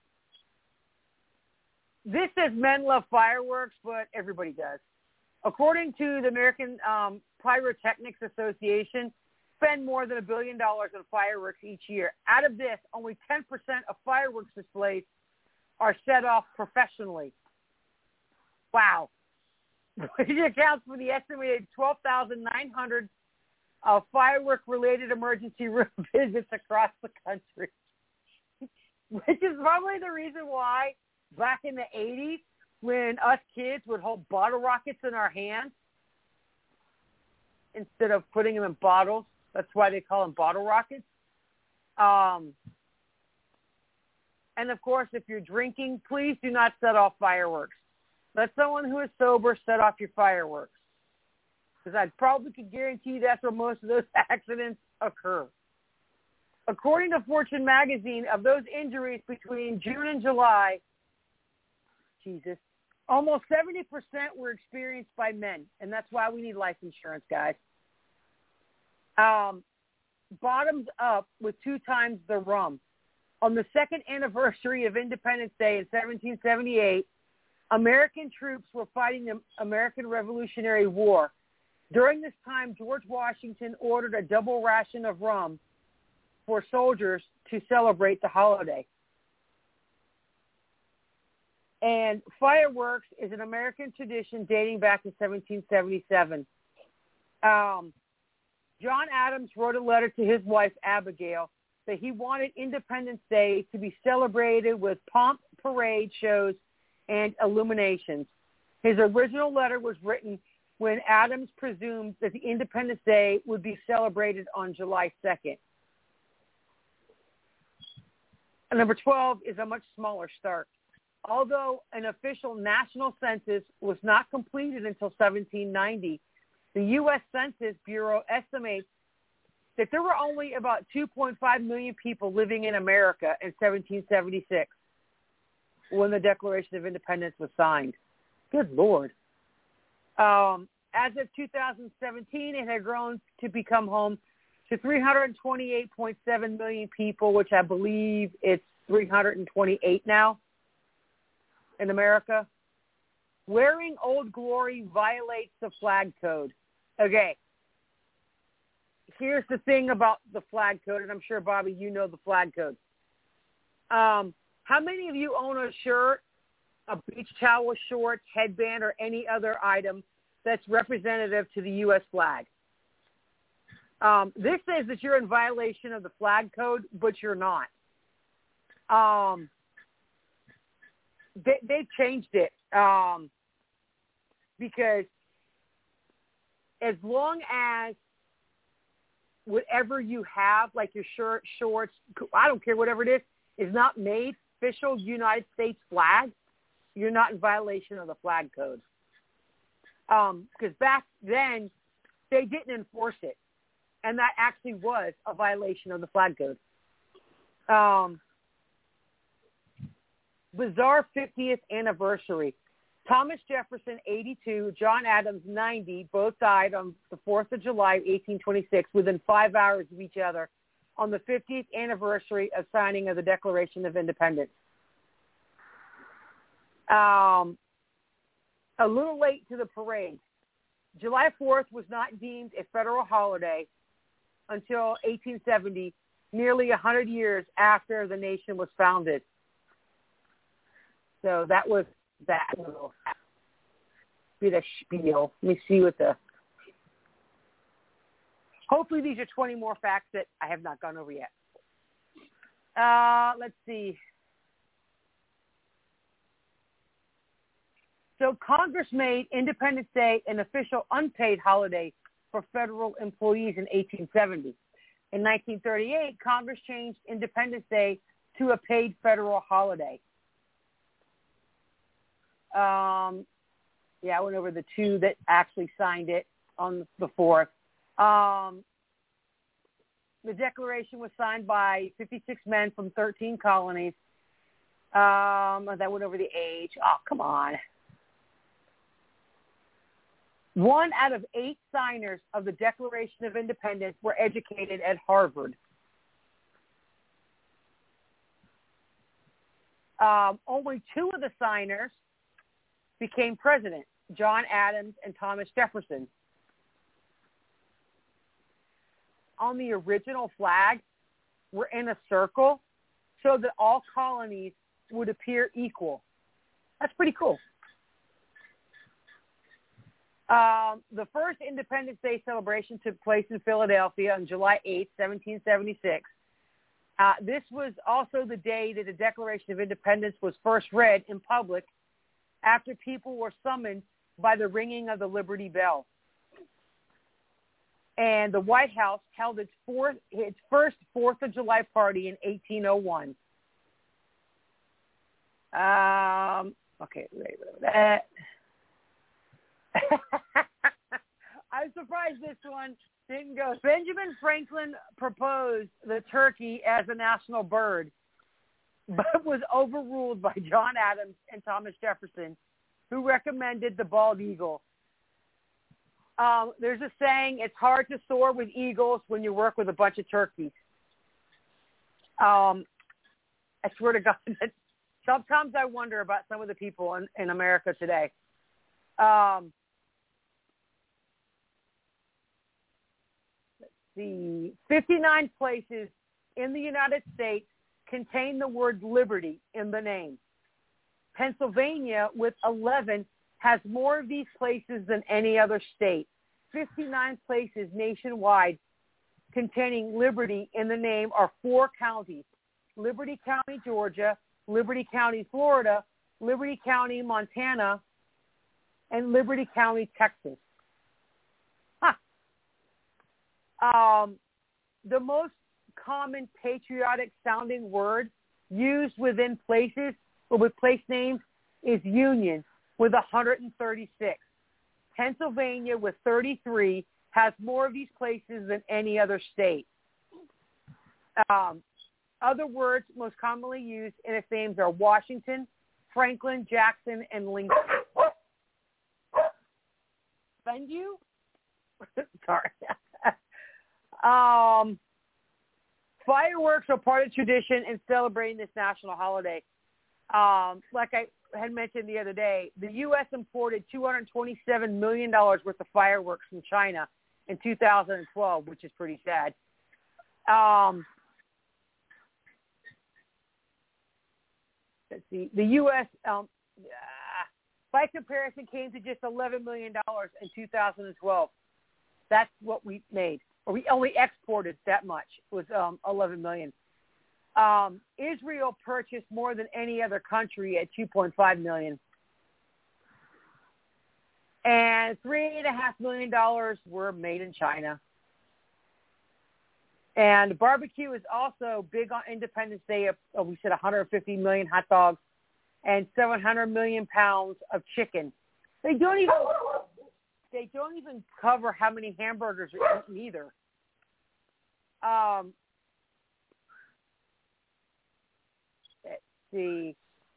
this says men love fireworks, but everybody does. According to the American um, Pyrotechnics Association, spend more than a billion dollars on fireworks each year. Out of this, only ten percent of fireworks displays are set off professionally. Wow. Which accounts for the estimated twelve thousand nine hundred uh, firework-related emergency room visits across the country. Which is probably the reason why back in the eighties, when us kids would hold bottle rockets in our hands instead of putting them in bottles. That's why they call them bottle rockets. Um, and, of course, if you're drinking, please do not set off fireworks. Let someone who is sober set off your fireworks. Because I probably could guarantee that's where most of those accidents occur. According to Fortune magazine, of those injuries between June and July, Jesus, Almost seventy percent were experienced by men, and that's why we need life insurance, guys. Um, bottoms up with two times the rum. On the second anniversary of Independence Day in seventeen seventy-eight, American troops were fighting the American Revolutionary War. During this time, George Washington ordered a double ration of rum for soldiers to celebrate the holiday. And fireworks is an American tradition dating back to seventeen seventy-seven. Um, John Adams wrote a letter to his wife, Abigail, that he wanted Independence Day to be celebrated with pomp, parade shows, and illuminations. His original letter was written when Adams presumed that the Independence Day would be celebrated on July second. And number twelve is a much smaller start. Although an official national census was not completed until seventeen ninety, the U S Census Bureau estimates that there were only about two point five million people living in America in seventeen seventy-six when the Declaration of Independence was signed. Good Lord. Um, as of two thousand seventeen, it had grown to become home to three hundred twenty-eight point seven million people, which I believe it's three hundred twenty-eight now in America. Wearing Old Glory violates the flag code. Okay. Here's the thing about the flag code, and I'm sure, Bobby, you know the flag code. Um, how many of you own a shirt, a beach towel, shorts, headband, or any other item that's representative to the U S flag? Um, this says that you're in violation of the flag code, but you're not. Um, they, they changed it um, because as long as whatever you have, like your shirt, shorts, I don't care, whatever it is, is not made official United States flag, you're not in violation of the flag code. Um, because back then, they didn't enforce it. And that actually was a violation of the flag code. Um, bizarre fiftieth anniversary. Thomas Jefferson, eighty-two, John Adams, ninety, both died on the fourth of July, eighteen twenty-six, within five hours of each other on the fiftieth anniversary of signing of the Declaration of Independence. Um, a little late to the parade. July fourth was not deemed a federal holiday until eighteen seventy, nearly one hundred years after the nation was founded. So that was that little bit of spiel. Let me see what the... Hopefully these are twenty more facts that I have not gone over yet. Uh, let's see. So Congress made Independence Day an official unpaid holiday for federal employees in eighteen seventy. In nineteen thirty-eight, Congress changed Independence Day to a paid federal holiday. Um, yeah, I went over the two that actually signed it on the fourth. Um, the Declaration was signed by fifty-six men from thirteen colonies. Um, that went over the age. Oh, come on. One out of eight signers of the Declaration of Independence were educated at Harvard. Um, only two of the signers became president, John Adams and Thomas Jefferson. On the original flag, we're in a circle so that all colonies would appear equal. That's pretty cool. Um, the first Independence Day celebration took place in Philadelphia on July eighth, seventeen seventy-six. Uh, this was also the day that the Declaration of Independence was first read in public after people were summoned by the ringing of the Liberty Bell. And the White House held its, fourth, its first fourth of July party in eighteen oh one. Um, okay, wait, wait, wait. I'm surprised this one didn't go. Benjamin Franklin proposed the turkey as a national bird, but was overruled by John Adams and Thomas Jefferson who recommended the bald eagle. Um, there's a saying, it's hard to soar with eagles when you work with a bunch of turkeys. Um, I swear to God, sometimes I wonder about some of the people in, in America today. Um, let's see, fifty-nine places in the United States contain the word liberty in the name. Pennsylvania, with eleven, has more of these places than any other state. fifty-nine places nationwide containing liberty in the name are four counties: Liberty County, Georgia; Liberty County, Florida; Liberty County, Montana; and Liberty County, Texas. Huh. Um, the most common patriotic sounding word used within places or with place names is Union, with one hundred thirty-six. Pennsylvania, with thirty-three, has more of these places than any other state. Um, other words most commonly used in its names are Washington, Franklin, Jackson, and Lincoln. Offend you? Sorry. um, fireworks are part of tradition in celebrating this national holiday. Um, like I had mentioned the other day, the U S imported two hundred twenty-seven million dollars worth of fireworks from China in two thousand twelve, which is pretty sad. Um, let's see. The U S, um, by comparison, came to just eleven million dollars in two thousand twelve. That's what we made. Or we only exported that much. It was um, eleven million dollars. Um, Israel purchased more than any other country at two point five million dollars. And three point five million dollars were made in China. And barbecue is also big on Independence Day. Uh, we said one hundred fifty million hot dogs and seven hundred million pounds of chicken. They don't even they don't even cover how many hamburgers are eaten either. Um, let's see.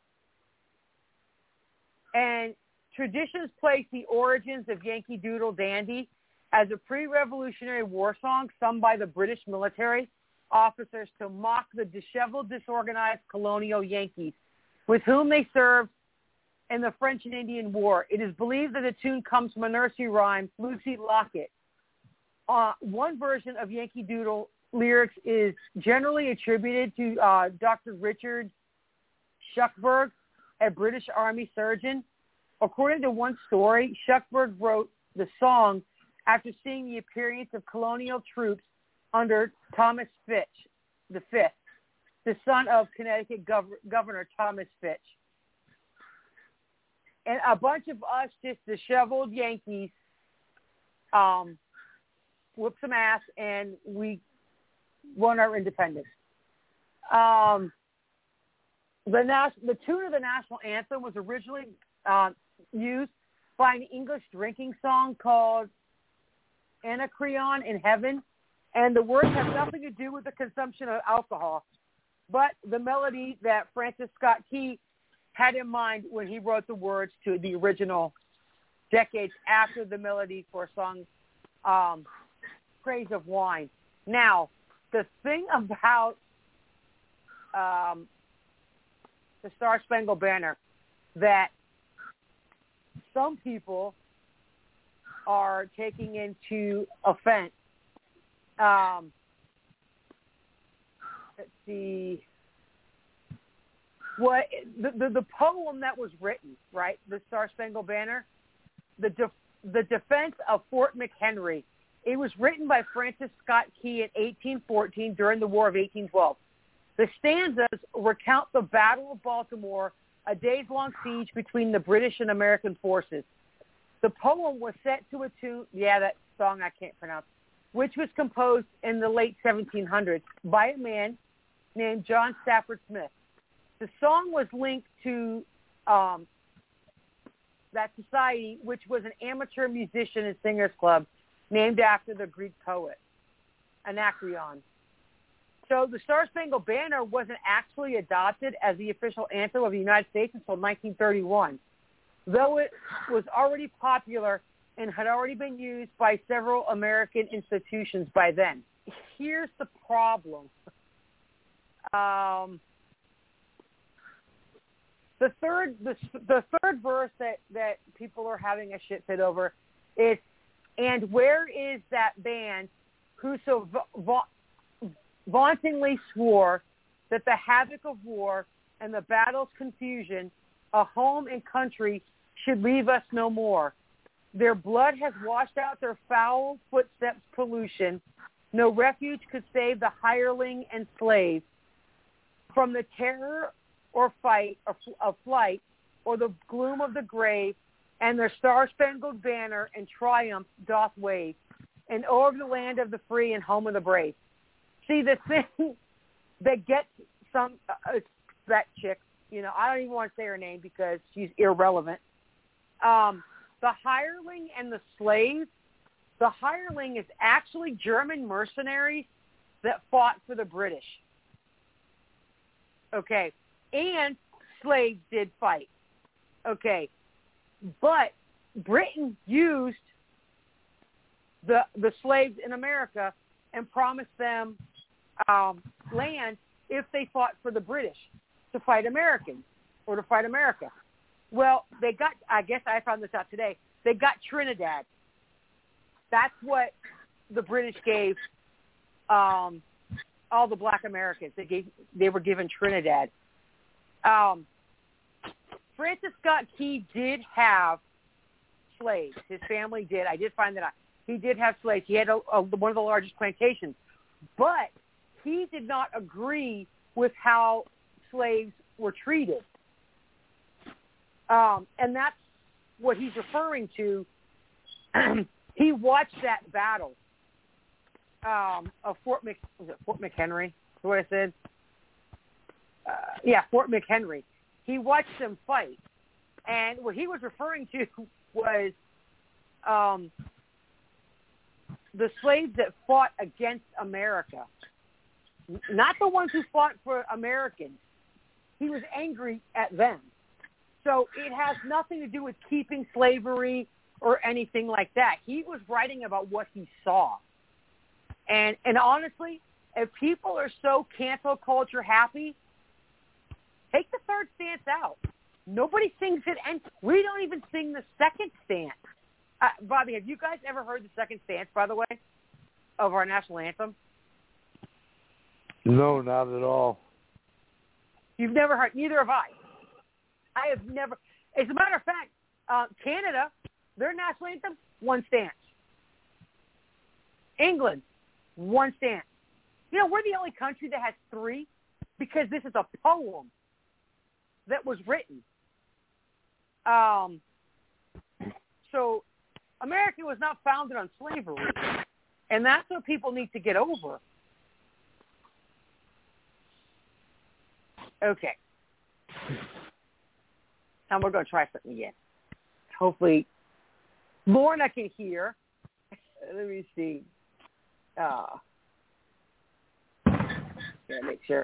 And traditions place the origins of Yankee Doodle Dandy as a pre-revolutionary war song sung by the British military officers to mock the disheveled, disorganized colonial Yankees with whom they served in the French and Indian War. It is believed that the tune comes from a nursery rhyme, Lucy Locket. Uh, one version of Yankee Doodle lyrics is generally attributed to uh, Doctor Richard Shuckburgh, a British Army surgeon. According to one story, Shuckburgh wrote the song after seeing the appearance of colonial troops under Thomas Fitch the Fifth, the son of Connecticut Gov- Governor Thomas Fitch. And a bunch of us, just disheveled Yankees, um, whooped some ass, and we won our independence. Um, the, nas- the tune of the national anthem was originally uh, used by an English drinking song called Anacreon in Heaven, and the words have nothing to do with the consumption of alcohol, but the melody that Francis Scott Key had in mind when he wrote the words to the original decades after the melody for a song, um, Praise of Wine. Now, the thing about um, the Star Spangled Banner that some people are taking into offense. Um, let's see. What the, the the poem that was written, right? The Star Spangled Banner, the def, the defense of Fort McHenry. It was written by Francis Scott Key in eighteen fourteen during the War of eighteen twelve. The stanzas recount the Battle of Baltimore, a days-long siege between the British and American forces. The poem was set to a tune, yeah, that song I can't pronounce, which was composed in the late seventeen hundreds by a man named John Stafford Smith. The song was linked to um, that society, which was an amateur musician and singers club named after the Greek poet, Anacreon. So the Star Spangled Banner wasn't actually adopted as the official anthem of the United States until nineteen thirty-one. though it was already popular and had already been used by several American institutions by then. Here's the problem. Um, the third, the, the third verse that, that people are having a shit fit over is, "And where is that band who so va- vauntingly swore that the havoc of war and the battle's confusion, a home and country, should leave us no more? Their blood has washed out their foul footsteps' pollution. No refuge could save the hireling and slave from the terror or fight of, of flight or the gloom of the grave, and their star-spangled banner in triumph doth wave, and over the land of the free and home of the brave." See, the thing that gets some, uh, that chick, you know, I don't even want to say her name because she's irrelevant. Um, the hireling and the slave, the hireling is actually German mercenaries that fought for the British. Okay. And slaves did fight. Okay. But Britain used the the slaves in America and promised them um, land if they fought for the British to fight Americans or to fight America. Well, they got, I guess I found this out today, they got Trinidad. That's what the British gave um, all the black Americans. They gave, they were given Trinidad. Um, Francis Scott Key did have slaves. His family did. I did find that out. He did have slaves. He had a, a, one of the largest plantations. But he did not agree with how slaves were treated. Um, and that's what he's referring to. He watched that battle um, of Fort Mc, was it Fort McHenry? Is what I said? Uh, yeah, Fort McHenry. He watched them fight. And what he was referring to was um, the slaves that fought against America, not the ones who fought for Americans. He was angry at them. So it has nothing to do with keeping slavery or anything like that. He was writing about what he saw. And and honestly, if people are so cancel culture happy, take the third stance out. Nobody sings it, and we don't even sing the second stance. Uh, Bobby, have you guys ever heard the second stance, by the way, of our national anthem? No, not at all. You've never heard, neither have I. I have never, as a matter of fact, uh, Canada, their national anthem, one stance. England, one stance. You know, we're the only country that has three because this is a poem that was written. Um, so America was not founded on slavery, and that's what people need to get over. Okay. Now we're going to try something again. Hopefully, Lorna can hear. Let me see. Uh, gotta make sure.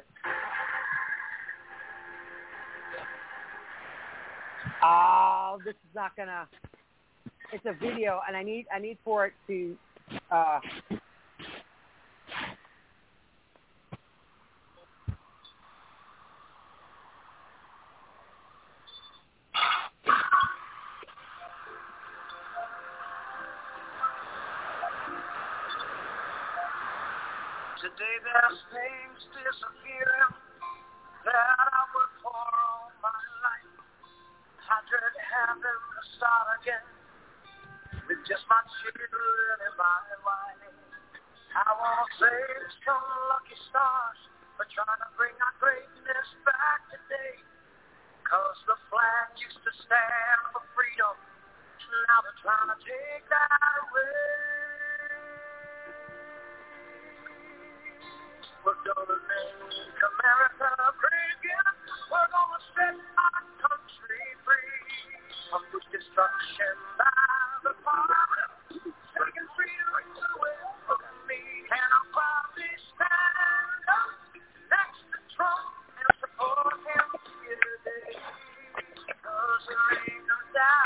Oh, this is not gonna. It's a video, and I need I need for it to. Uh, Today there's things disappearing that I worked for all my life. I dread having to start again with just my children and my wife. I want to save some lucky stars for trying to bring our greatness back today. Cause the flag used to stand for freedom, now they're trying to take that away. We're gonna make America great again. We're gonna set our country free from the destruction by the fire. Taking freedom away from me, and I'll probably stand up next to Trump and support him here today. Cause there ain't no doubt.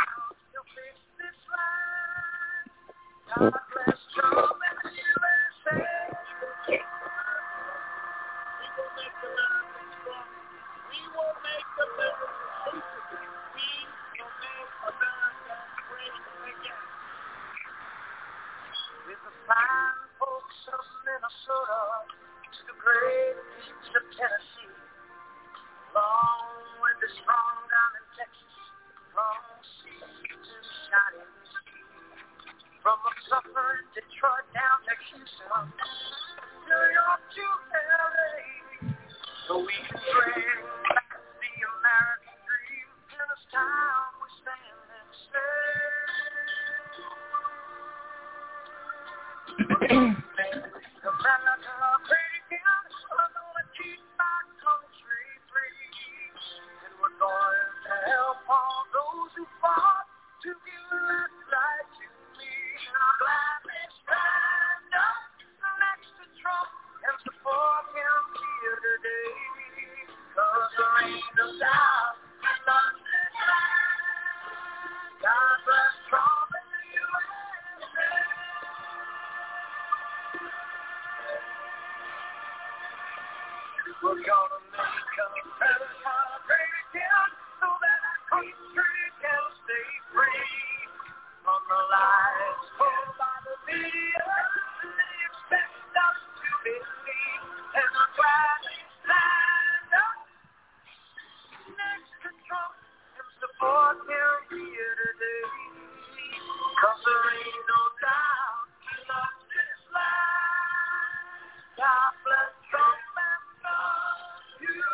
so we can bring back the American dream. In this town we stand and say, America, great again, I'm gonna keep my country free. And we're going to help all those who fought to give that right to me. And I'm glad they stand up next to Trump and support him here today. Cause there ain't no doubt he loves this land. God bless Trump and the U S A. We're gonna make America great again so that our country can stay free from the lies told by the media. They expect us to believe, and I'm glad they stand up next to Trump and support him here today. Cause there ain't no doubt he loves this land. God bless Trump and the U S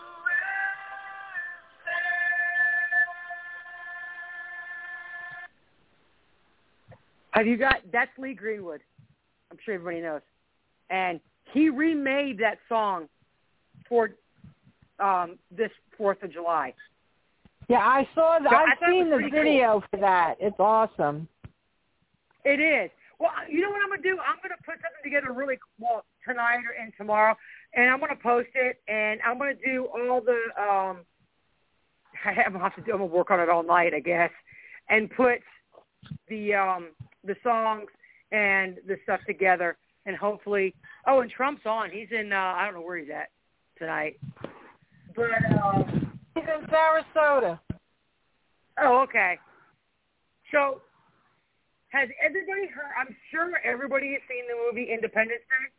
A. Have you got, that's Lee Greenwood. I'm sure everybody knows. And he remade that song for um, this fourth of July. Yeah, I saw. The, So I I've thought it seen was the pretty video for that. It's awesome. It is. Well, you know what I'm going to do? I'm going to put something together really well tonight or and tomorrow, and I'm going to post it, and I'm going to do all the, um, I have, have to do, I'm going to work on it all night, I guess, and put the, um, the songs and the stuff together, and hopefully, oh, and Trump's on. He's in, uh, I don't know where he's at tonight. But, um, He's in Sarasota. oh, okay. So, has everybody heard, I'm sure everybody has seen the movie Independence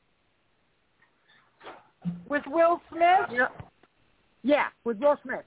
Day. With Will Smith? Yeah. Yeah, with Will Smith.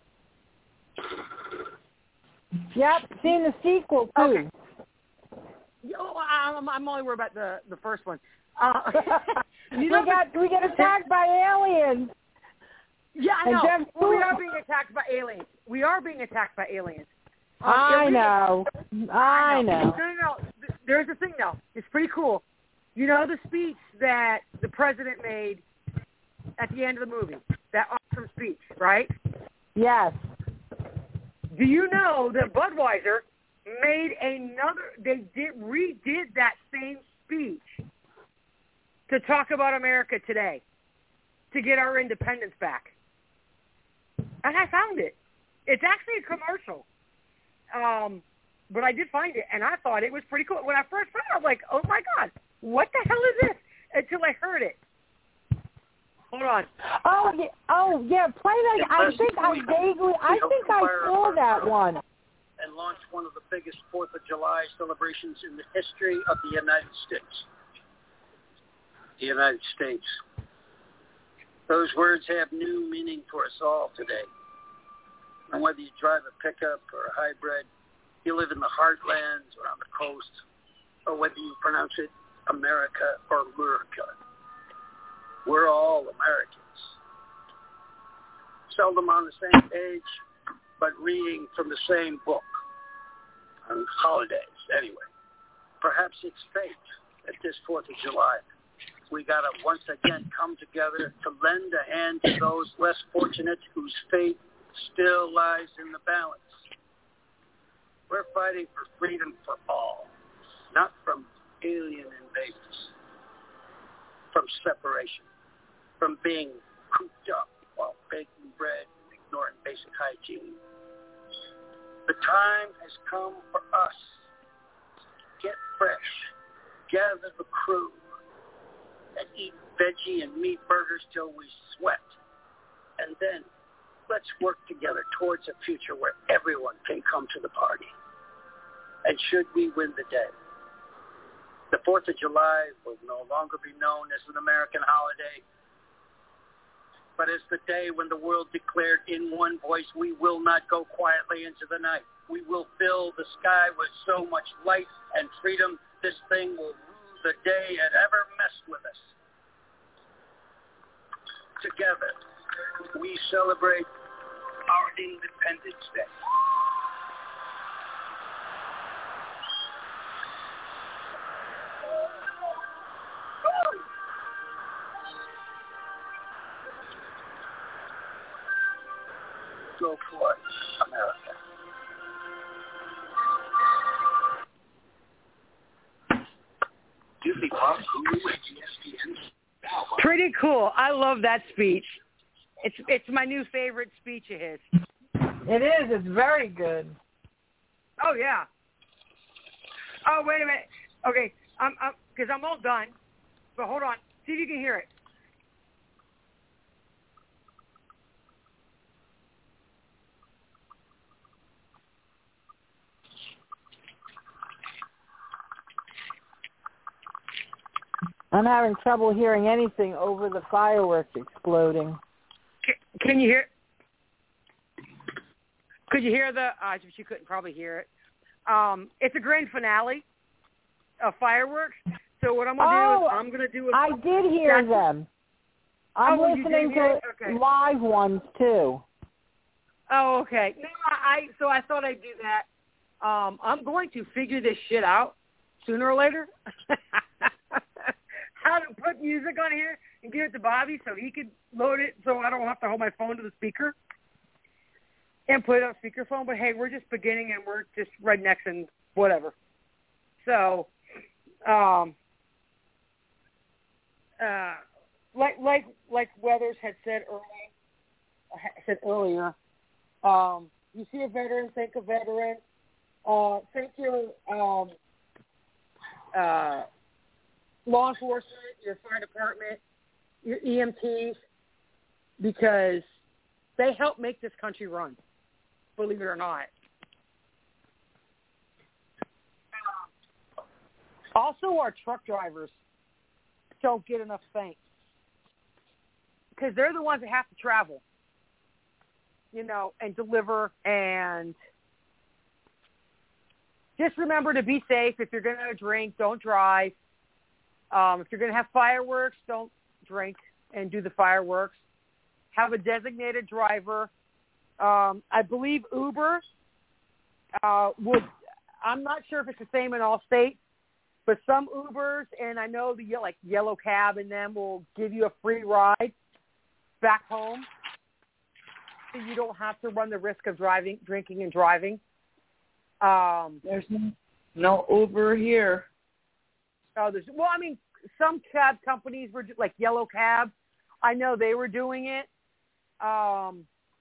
Yep, seen the sequel, too. Okay. Oh, I'm, I'm only worried about the, the first one. Uh, we, got, we get attacked by aliens. Yeah, I And know. Jeff Well, we Goldblum- are being attacked by aliens. We are being attacked by aliens. Um, I illegal- know. I know. No, no, no. There's the thing, though. It's pretty cool. You know the speech that the president made at the end of the movie? That awesome speech, right? Yes. Do you know that Budweiser made another, they did redid that same speech to talk about America today, to get our independence back. And I found it. It's actually a commercial. Um, but I did find it, and I thought it was pretty cool. When I first saw it, I was like, oh, my God, what the hell is this? Until I heard it. Hold on. Oh, yeah, oh, yeah, play that. I think I vaguely, I think I saw that one. And launched one of the biggest fourth of July celebrations in the history of the United States. The United States. Those words have new meaning for us all today. And whether you drive a pickup or a hybrid, you live in the heartlands or on the coast, or whether you pronounce it America or America, we're all Americans. Seldom on the same page, but reading from the same book. On holidays, anyway. Perhaps it's fate at this fourth of July. We got to once again come together to lend a hand to those less fortunate whose fate still lies in the balance. We're fighting for freedom for all, not from alien invaders, from separation, from being cooped up while baking bread and ignoring basic hygiene. The time has come for us to get fresh, gather the crew, and eat veggie and meat burgers till we sweat. And then let's work together towards a future where everyone can come to the party. And should we win the day, the fourth of July will no longer be known as an American holiday, but as the day when the world declared in one voice, we will not go quietly into the night. We will fill the sky with so much light and freedom, this thing will rue the day it ever messed with us. Together, we celebrate our Independence Day. Go for it, America. Disney Plus, Hulu, and E S P N. Pretty cool. I love that speech. It's it's my new favorite speech of his. It is. It's very good. Oh yeah. Oh wait a minute. Okay, I'm because I'm, I'm all done. But hold on. See if you can hear it. I'm having trouble hearing anything over the fireworks exploding. Can, can you hear? Could you hear the? Uh, you couldn't probably hear it. Um, it's a grand finale of fireworks. So what I'm gonna oh, do is I'm gonna do. A, I did hear them. I'm oh, listening to okay. live ones too. Oh, okay. No, I so I thought I'd do that. Um, I'm going to figure this shit out sooner or later. How to put music on here and give it to Bobby so he could load it so I don't have to hold my phone to the speaker and put it on speakerphone. But, hey, we're just beginning and we're just rednecks and whatever. So, um, uh, like like like Weathers had said earlier, said earlier, um, you see a veteran, thank a veteran. Uh, thank your um, uh, law enforcement, your fire department, your E M Ts, because they help make this country run, believe it or not. Also, our truck drivers don't get enough thanks because they're the ones that have to travel, you know, and deliver. And just remember to be safe. If you're going to drink, don't drive. Um, if you're going to have fireworks, don't drink and do the fireworks. Have a designated driver. Um, I believe Uber uh, would, I'm not sure if it's the same in all states, but some Ubers, and I know the like Yellow Cab and them will give you a free ride back home so you don't have to run the risk of driving, drinking and driving. Um, There's no, no Uber here. Oh, there's, well, I mean, some cab companies were like Yellow Cab. I know they were doing it. Um,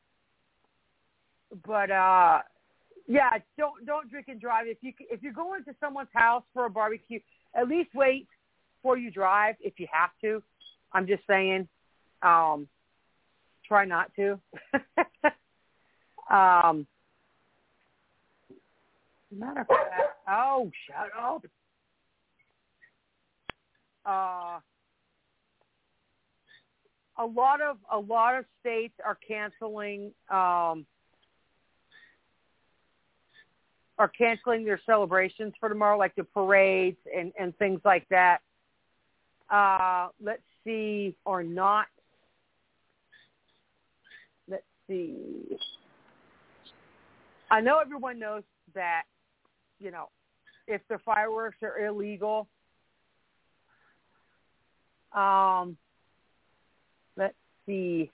but uh, yeah, don't don't drink and drive. If you if you're going to someone's house for a barbecue, at least wait before you drive if you have to. I'm just saying, um, try not to. um, matter of fact, oh, shut up. Uh, a lot of a lot of states are canceling um, are canceling their celebrations for tomorrow, like the parades and, and things like that. Uh, let's see, or not. Let's see. I know everyone knows that, you know, if the fireworks are illegal. Um, let's see.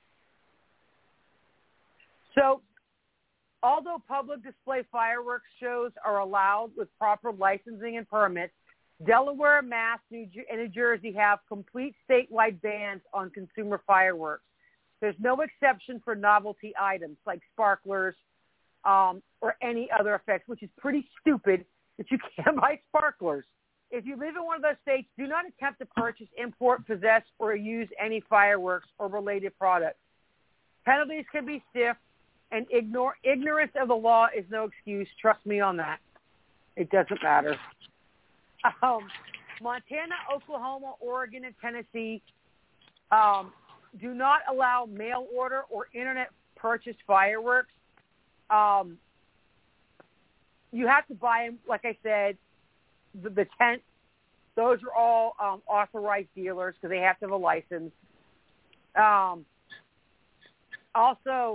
So, although public display fireworks shows are allowed with proper licensing and permits, Delaware, Mass, New Jer- and New Jersey have complete statewide bans on consumer fireworks. There's no exception for novelty items like sparklers um, or any other effects, which is pretty stupid that you can't buy sparklers. If you live in one of those states, do not attempt to purchase, import, possess, or use any fireworks or related products. Penalties can be stiff, and ignore, ignorance of the law is no excuse. Trust me on that. It doesn't matter. Um, Montana, Oklahoma, Oregon, and Tennessee um, do not allow mail order or internet purchased fireworks. Um, you have to buy them, like I said, the, the tent. Those are all um, authorized dealers because they have to have a license. Um, also,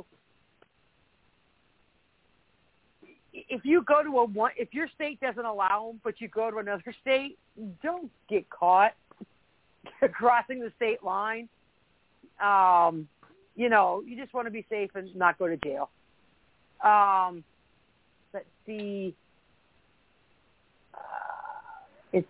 if you go to a one, if your state doesn't allow them, but you go to another state, don't get caught crossing the state line. Um, you know, you just want to be safe and not go to jail. Um, let's see. Uh, it's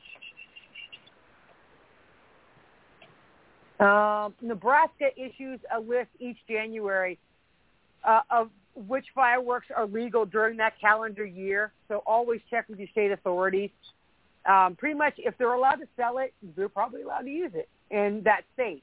um, Nebraska issues a list each January uh, of which fireworks are legal during that calendar year. So always check with your state authorities. Um, pretty much, if they're allowed to sell it, they're probably allowed to use it in that state.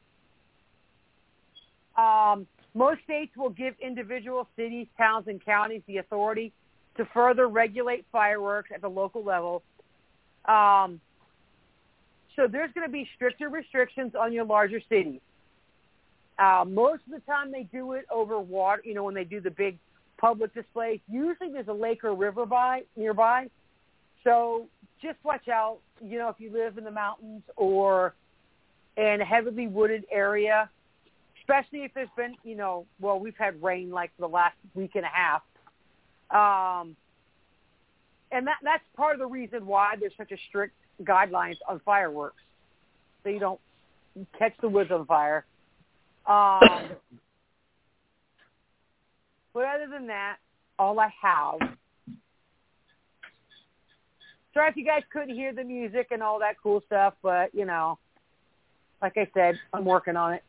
Um, most states will give individual cities, towns, and counties the authority to further regulate fireworks at the local level. Um, so there's going to be stricter restrictions on your larger cities. Uh, most of the time they do it over water, you know, when they do the big public displays. Usually there's a lake or river by, nearby. So just watch out, you know, if you live in the mountains or in a heavily wooded area, especially if there's been, you know, well, we've had rain like the last week and a half. Um, and that that's part of the reason why there's such a strict guidelines on fireworks, so you don't catch the woods on fire. Um, but other than that, all I have. Sorry if you guys couldn't hear the music and all that cool stuff, but, you know, like I said, I'm working on it.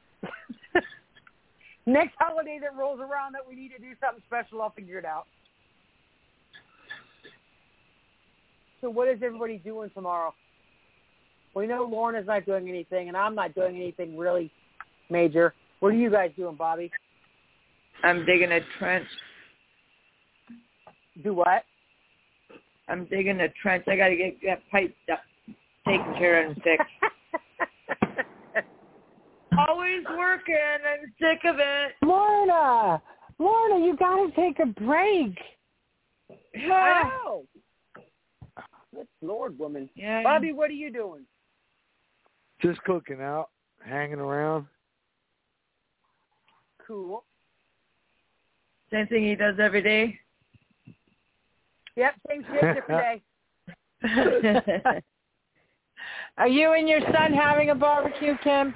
Next holiday that rolls around that we need to do something special, I'll figure it out. So what is everybody doing tomorrow? We know Lorna's not doing anything, and I'm not doing anything really major. What are you guys doing, Bobby? I'm digging a trench. Do what? I'm digging a trench. I got to get that pipe taken care of and fixed. Always working. I'm sick of it. Lorna, Lorna, you got to take a break. I know. Good Lord, woman. Yeah. Bobby, what are you doing? Just cooking out, hanging around. Cool. Same thing he does every day. Yep, same shit, different day. Are you and your son having a barbecue, Kim?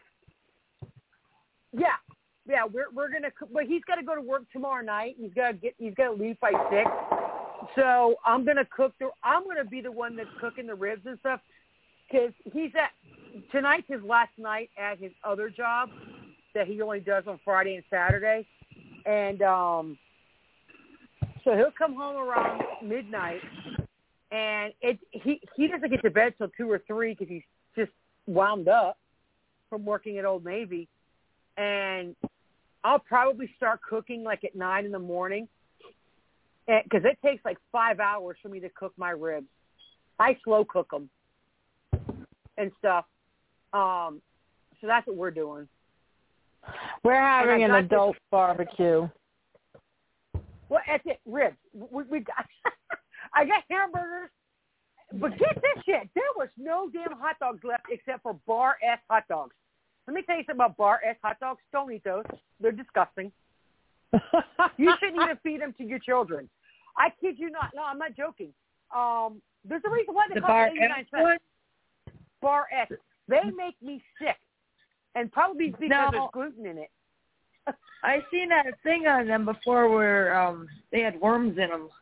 Yeah, yeah, we're we're gonna. But he's got to go to work tomorrow night. He's got to get. He's got to leave by six. So I'm gonna cook the. I'm gonna be the one that's cooking the ribs and stuff, because he's at tonight's his last night at his other job that he only does on Friday and Saturday, and um, so he'll come home around midnight, and it he he doesn't get to bed till two or three because he's just wound up from working at Old Navy. And I'll probably start cooking like at nine in the morning, because it takes like five hours for me to cook my ribs. I slow cook them and stuff. Um, so that's what we're doing. We're having an adult this, barbecue. Well, that's it. Ribs. We, we got. I got hamburgers, but get this shit. There was no damn hot dogs left except for bar ass hot dogs. Let me tell you something about bar-ass hot dogs. Don't eat those. They're disgusting. You shouldn't even feed them to your children. I kid you not. No, I'm not joking. Um, there's a reason why they the cost eighty-nine cents. Bar-ass. They make me sick. And probably because no, there's gluten in it. I seen that thing on them before where um, they had worms in them.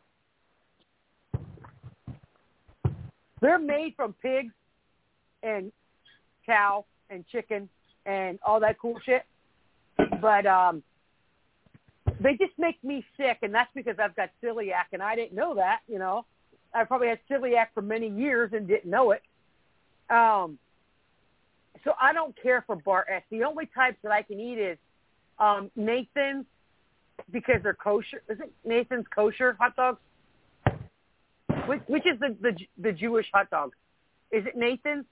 They're made from pigs and cow and chicken and all that cool shit. But um, they just make me sick, and that's because I've got celiac, and I didn't know that, you know. I probably had celiac for many years and didn't know it. Um, so I don't care for bar-ass. The only types that I can eat is um, Nathan's, because they're kosher. Is it Nathan's kosher hot dogs? Which, which is the, the the Jewish hot dog? Is it Nathan's?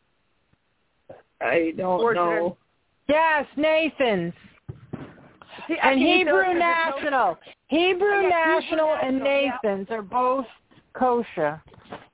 I don't or know. Yes, Nathan's. See, and Hebrew National. No... Hebrew yes, National Hebrew and National, Nathan's yeah. are both kosher.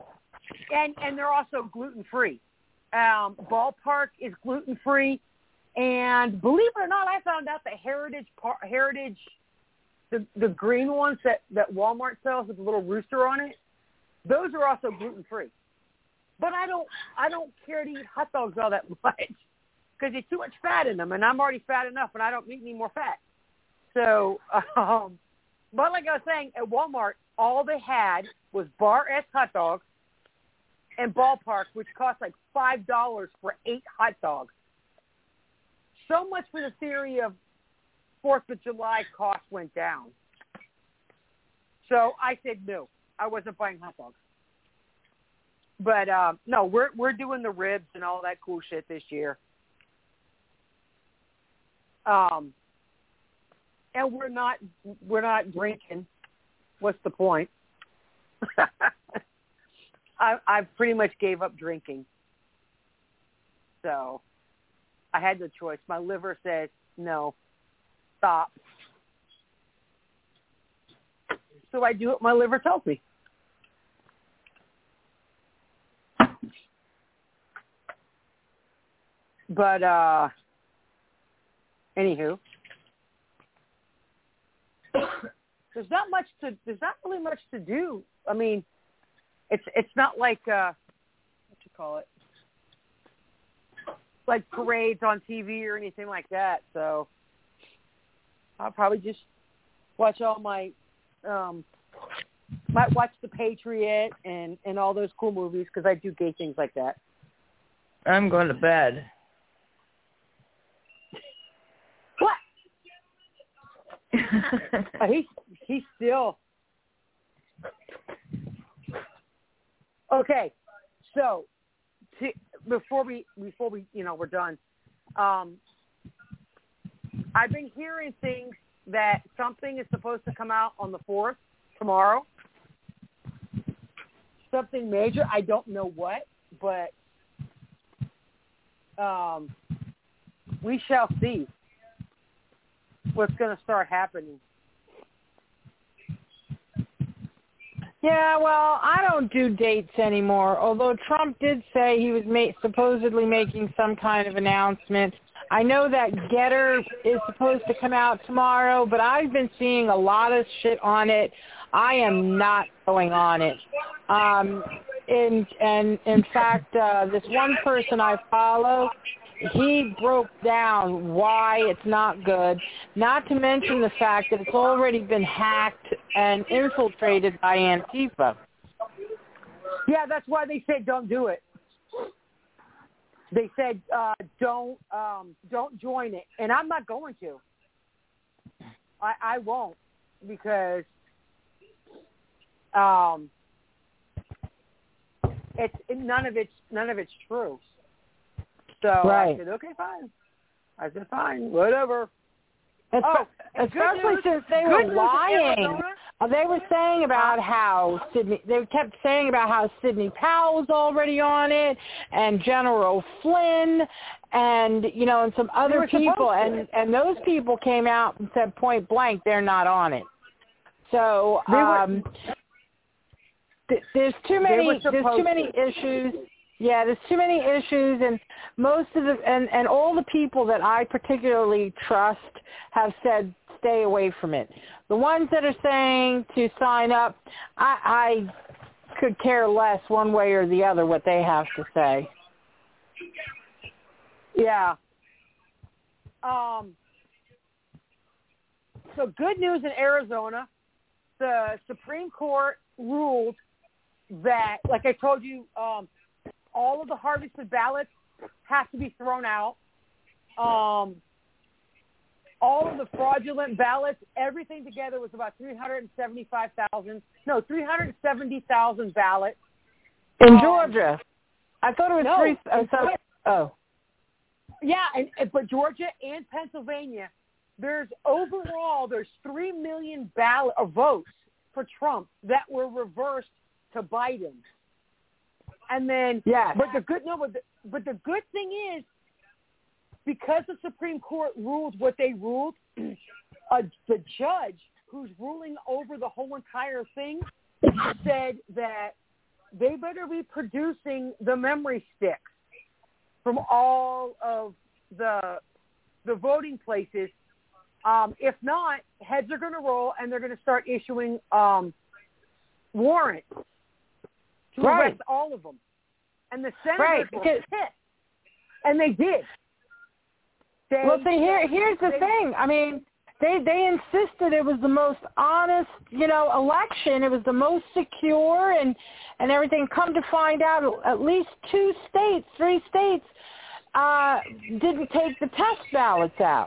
And and they're also gluten-free. Um, Ballpark is gluten-free, And believe it or not, I found out that Heritage, Heritage, the the green ones that, that Walmart sells with the little rooster on it, those are also gluten free. But I don't I don't care to eat hot dogs all that much because there's too much fat in them, and I'm already fat enough, and I don't need any more fat. So, um, but like I was saying, at Walmart, all they had was Bar S hot dogs and Ballpark, which cost like five dollars for eight hot dogs. So much for the theory of Fourth of July cost went down. So I said no. I wasn't buying hot dogs. But uh, no, we're we're doing the ribs and all that cool shit this year. Um, and we're not we're not drinking. What's the point? I I pretty much gave up drinking. So I had no choice. My liver said no, stop. So I do what my liver tells me. But, uh, anywho, there's not much to, there's not really much to do. I mean, it's, it's not like, uh, what you call it, like parades on T V or anything like that. So I'll probably just watch all my, um, might watch The Patriot and, and all those cool movies because I do gay things like that. I'm going to bed. What? uh, he's he's still okay. So, to, before we before we you know we're done, um, I've been hearing things that something is supposed to come out on the fourth tomorrow. Something major. I don't know what, but um, we shall see what's going to start happening. Yeah, well, I don't do dates anymore, although Trump did say he was ma- supposedly making some kind of announcement. I know that Getter is supposed to come out tomorrow, but I've been seeing a lot of shit on it. I am not going on it. Um, and, and in fact, uh, this one person I follow, he broke down why it's not good, not to mention the fact that it's already been hacked and infiltrated by Antifa. Yeah, that's why they said don't do it. They said uh, don't um, don't join it, and I'm not going to. I, I won't because um, it's none of it's none of it's true. So right. I said, okay, fine. I said, fine, whatever. It's, oh, especially news, since they were lying. They were saying about how Sidney, they kept saying about how Sidney Powell's already on it, and General Flynn, and, you know, and some other people. And, and those people came out and said point blank they're not on it. So um, th- there's too many there's too many issues. Yeah, there's too many issues, and most of the and, and all the people that I particularly trust have said stay away from it. The ones that are saying to sign up, I, I could care less one way or the other what they have to say. Yeah. Um. So good news in Arizona, the Supreme Court ruled that, like I told you, um, all of the harvested ballots have to be thrown out. Um, all of the fraudulent ballots, everything together was about three hundred seventy-five thousand. No, three hundred seventy thousand ballots. In um, Georgia. I thought it was no, three. Uh, so, oh. Yeah, and, and but Georgia and Pennsylvania, there's overall, there's three million ballot uh, votes for Trump that were reversed to Biden. And then, yes. but the good no, but the, but the good thing is, because the Supreme Court ruled what they ruled, uh, the judge who's ruling over the whole entire thing said that they better be producing the memory sticks from all of the the voting places. Um, if not, heads are going to roll, and they're going to start issuing um, warrants to right. arrest all of them. And the senators right. were because, pissed, and they did. They, well, see, here, here's the they, thing. I mean, they they insisted it was the most honest, you know, election. It was the most secure, and and everything. Come to find out, at least two states, three states, uh, didn't take the test ballots out.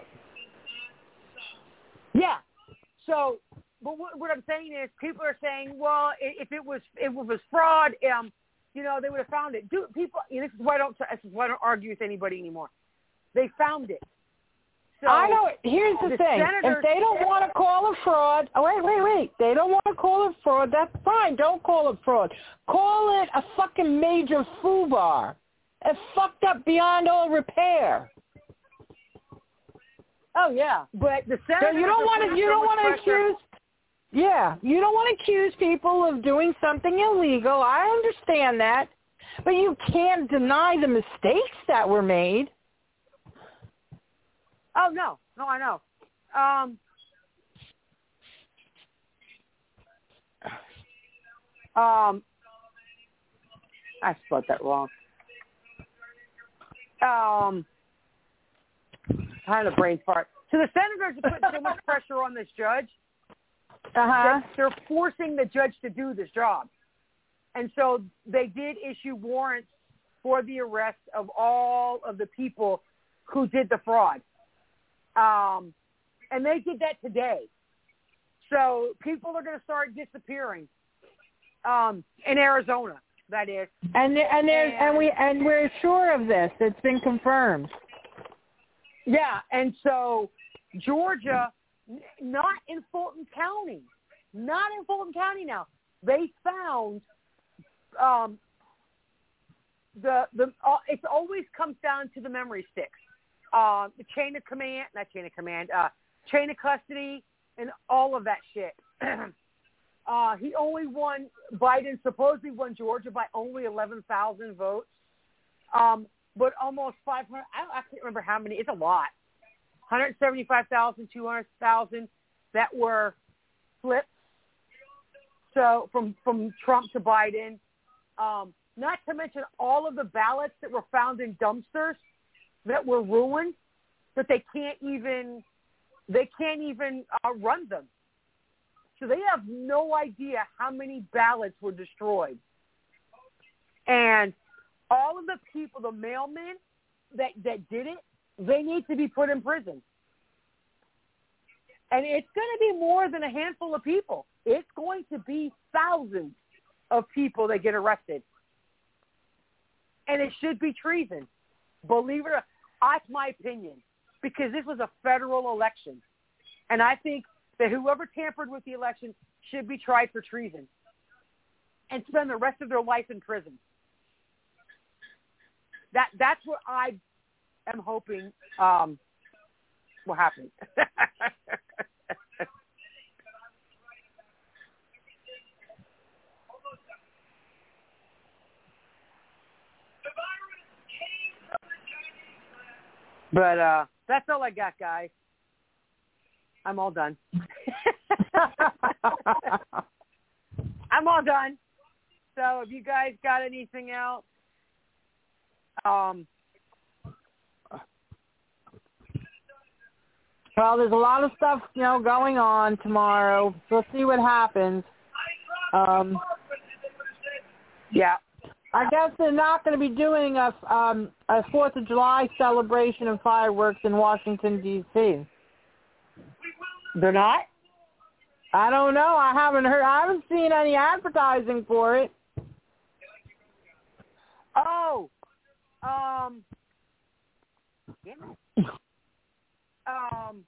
Yeah. So, but what, what I'm saying is, people are saying, well, if it was if it was fraud, um, you know, they would have found it. Do people? You know, this is why I don't. This is why I don't argue with anybody anymore. They found it. So I know. Here's the, the thing: senators, if they don't want to call it fraud, oh wait, wait, wait, they don't want to call it fraud. That's fine. Don't call it fraud. Call it a fucking major foobar. It's fucked up beyond all repair. Oh yeah, but the senators. So you don't want to. You don't want to accuse. Yeah, you don't want to accuse people of doing something illegal. I understand that, but you can't deny the mistakes that were made. Oh, no. No, I know. Um, um, I spelled that wrong. Um, kind of brain fart. So the senators are putting so much pressure on this judge Uh-huh. that they're forcing the judge to do this job. And so they did issue warrants for the arrest of all of the people who did the fraud. Um, and they did that today. So people are going to start disappearing um, in Arizona, that is. And and there's and, and we and we're sure of this. It's been confirmed. Yeah, and so Georgia, n- not in Fulton County, not in Fulton County now. They found um, the the. Uh, it always comes down to the memory sticks. Uh, the chain of command, not chain of command, uh, chain of custody, and all of that shit. uh, he only won, Biden supposedly won Georgia by only eleven thousand votes, um, but almost five hundred, I, don't, I can't remember how many, it's a lot, one hundred seventy-five thousand, two hundred thousand that were flipped, so from, from Trump to Biden, um, not to mention all of the ballots that were found in dumpsters that were ruined, but they can't even they can't even uh, run them. So they have no idea how many ballots were destroyed. And all of the people, the mailmen that, that did it, they need to be put in prison. And it's going to be more than a handful of people. It's going to be thousands of people that get arrested. And it should be treason. Believe it or not. That's my opinion, because this was a federal election. And I think that whoever tampered with the election should be tried for treason and spend the rest of their life in prison. That That's what I am hoping um, will happen. But uh, that's all I got, guys. I'm all done. I'm all done. So if you guys got anything else, um, well, there's a lot of stuff, you know, going on tomorrow. We'll see what happens. Um, yeah. I guess they're not going to be doing a um, a Fourth of July celebration of fireworks in Washington, D C They're not? I don't know. I haven't heard. I haven't seen any advertising for it. Oh, um, damn it. um,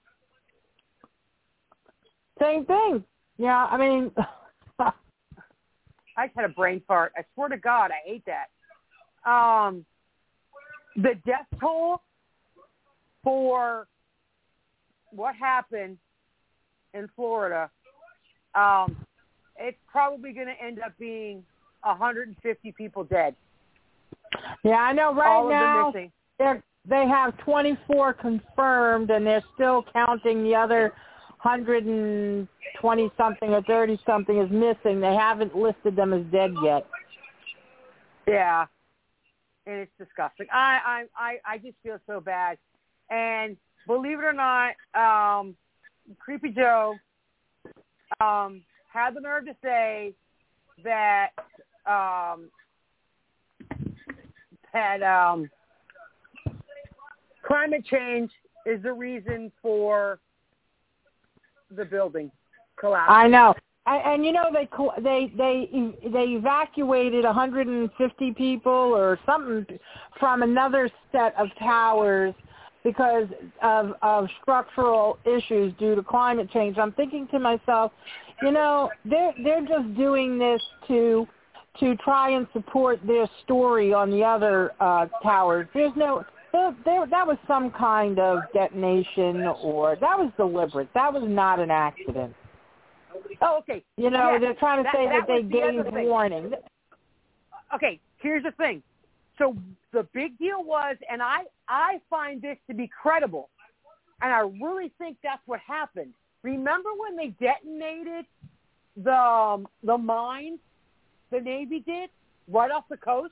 same thing. Yeah, I mean. I just had a brain fart. I swear to God, I hate that. Um, the death toll for what happened in Florida, um, it's probably going to end up being one hundred fifty people dead. Yeah, I know. Right All now, of them missing. they're they have twenty-four confirmed, and they're still counting the other one hundred twenty something or thirty something as missing. They haven't listed them as dead yet. Yeah, and it's disgusting. I I I, I just feel so bad. And believe it or not, um, Creepy Joe um, had the nerve to say that um, that um, climate change is the reason for the building collapse. I know. And, and you know, they they they they evacuated one hundred fifty people or something from another set of towers because of, of structural issues due to climate change. I'm thinking to myself, you know, they're they're just doing this to to try and support their story on the other uh, towers. There's no there, there, that was some kind of detonation, or that was deliberate. That was not an accident. Oh, okay. You know, yeah, they're trying to that, say that that, they the gave warning. Okay, here's the thing. So the big deal was, and I, I find this to be credible, and I really think that's what happened. Remember when they detonated the um, the mines the Navy did right off the coast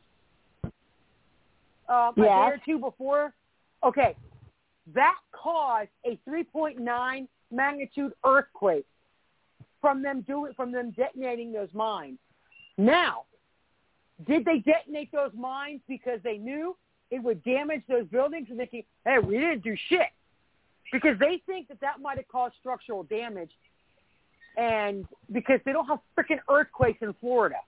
um, yes. a day or two before? Okay, that caused a three point nine magnitude earthquake from them doing from them detonating those mines. Now, did they detonate those mines because they knew it would damage those buildings and they think, hey, we didn't do shit? Because they think that that might have caused structural damage, and because they don't have freaking earthquakes in Florida.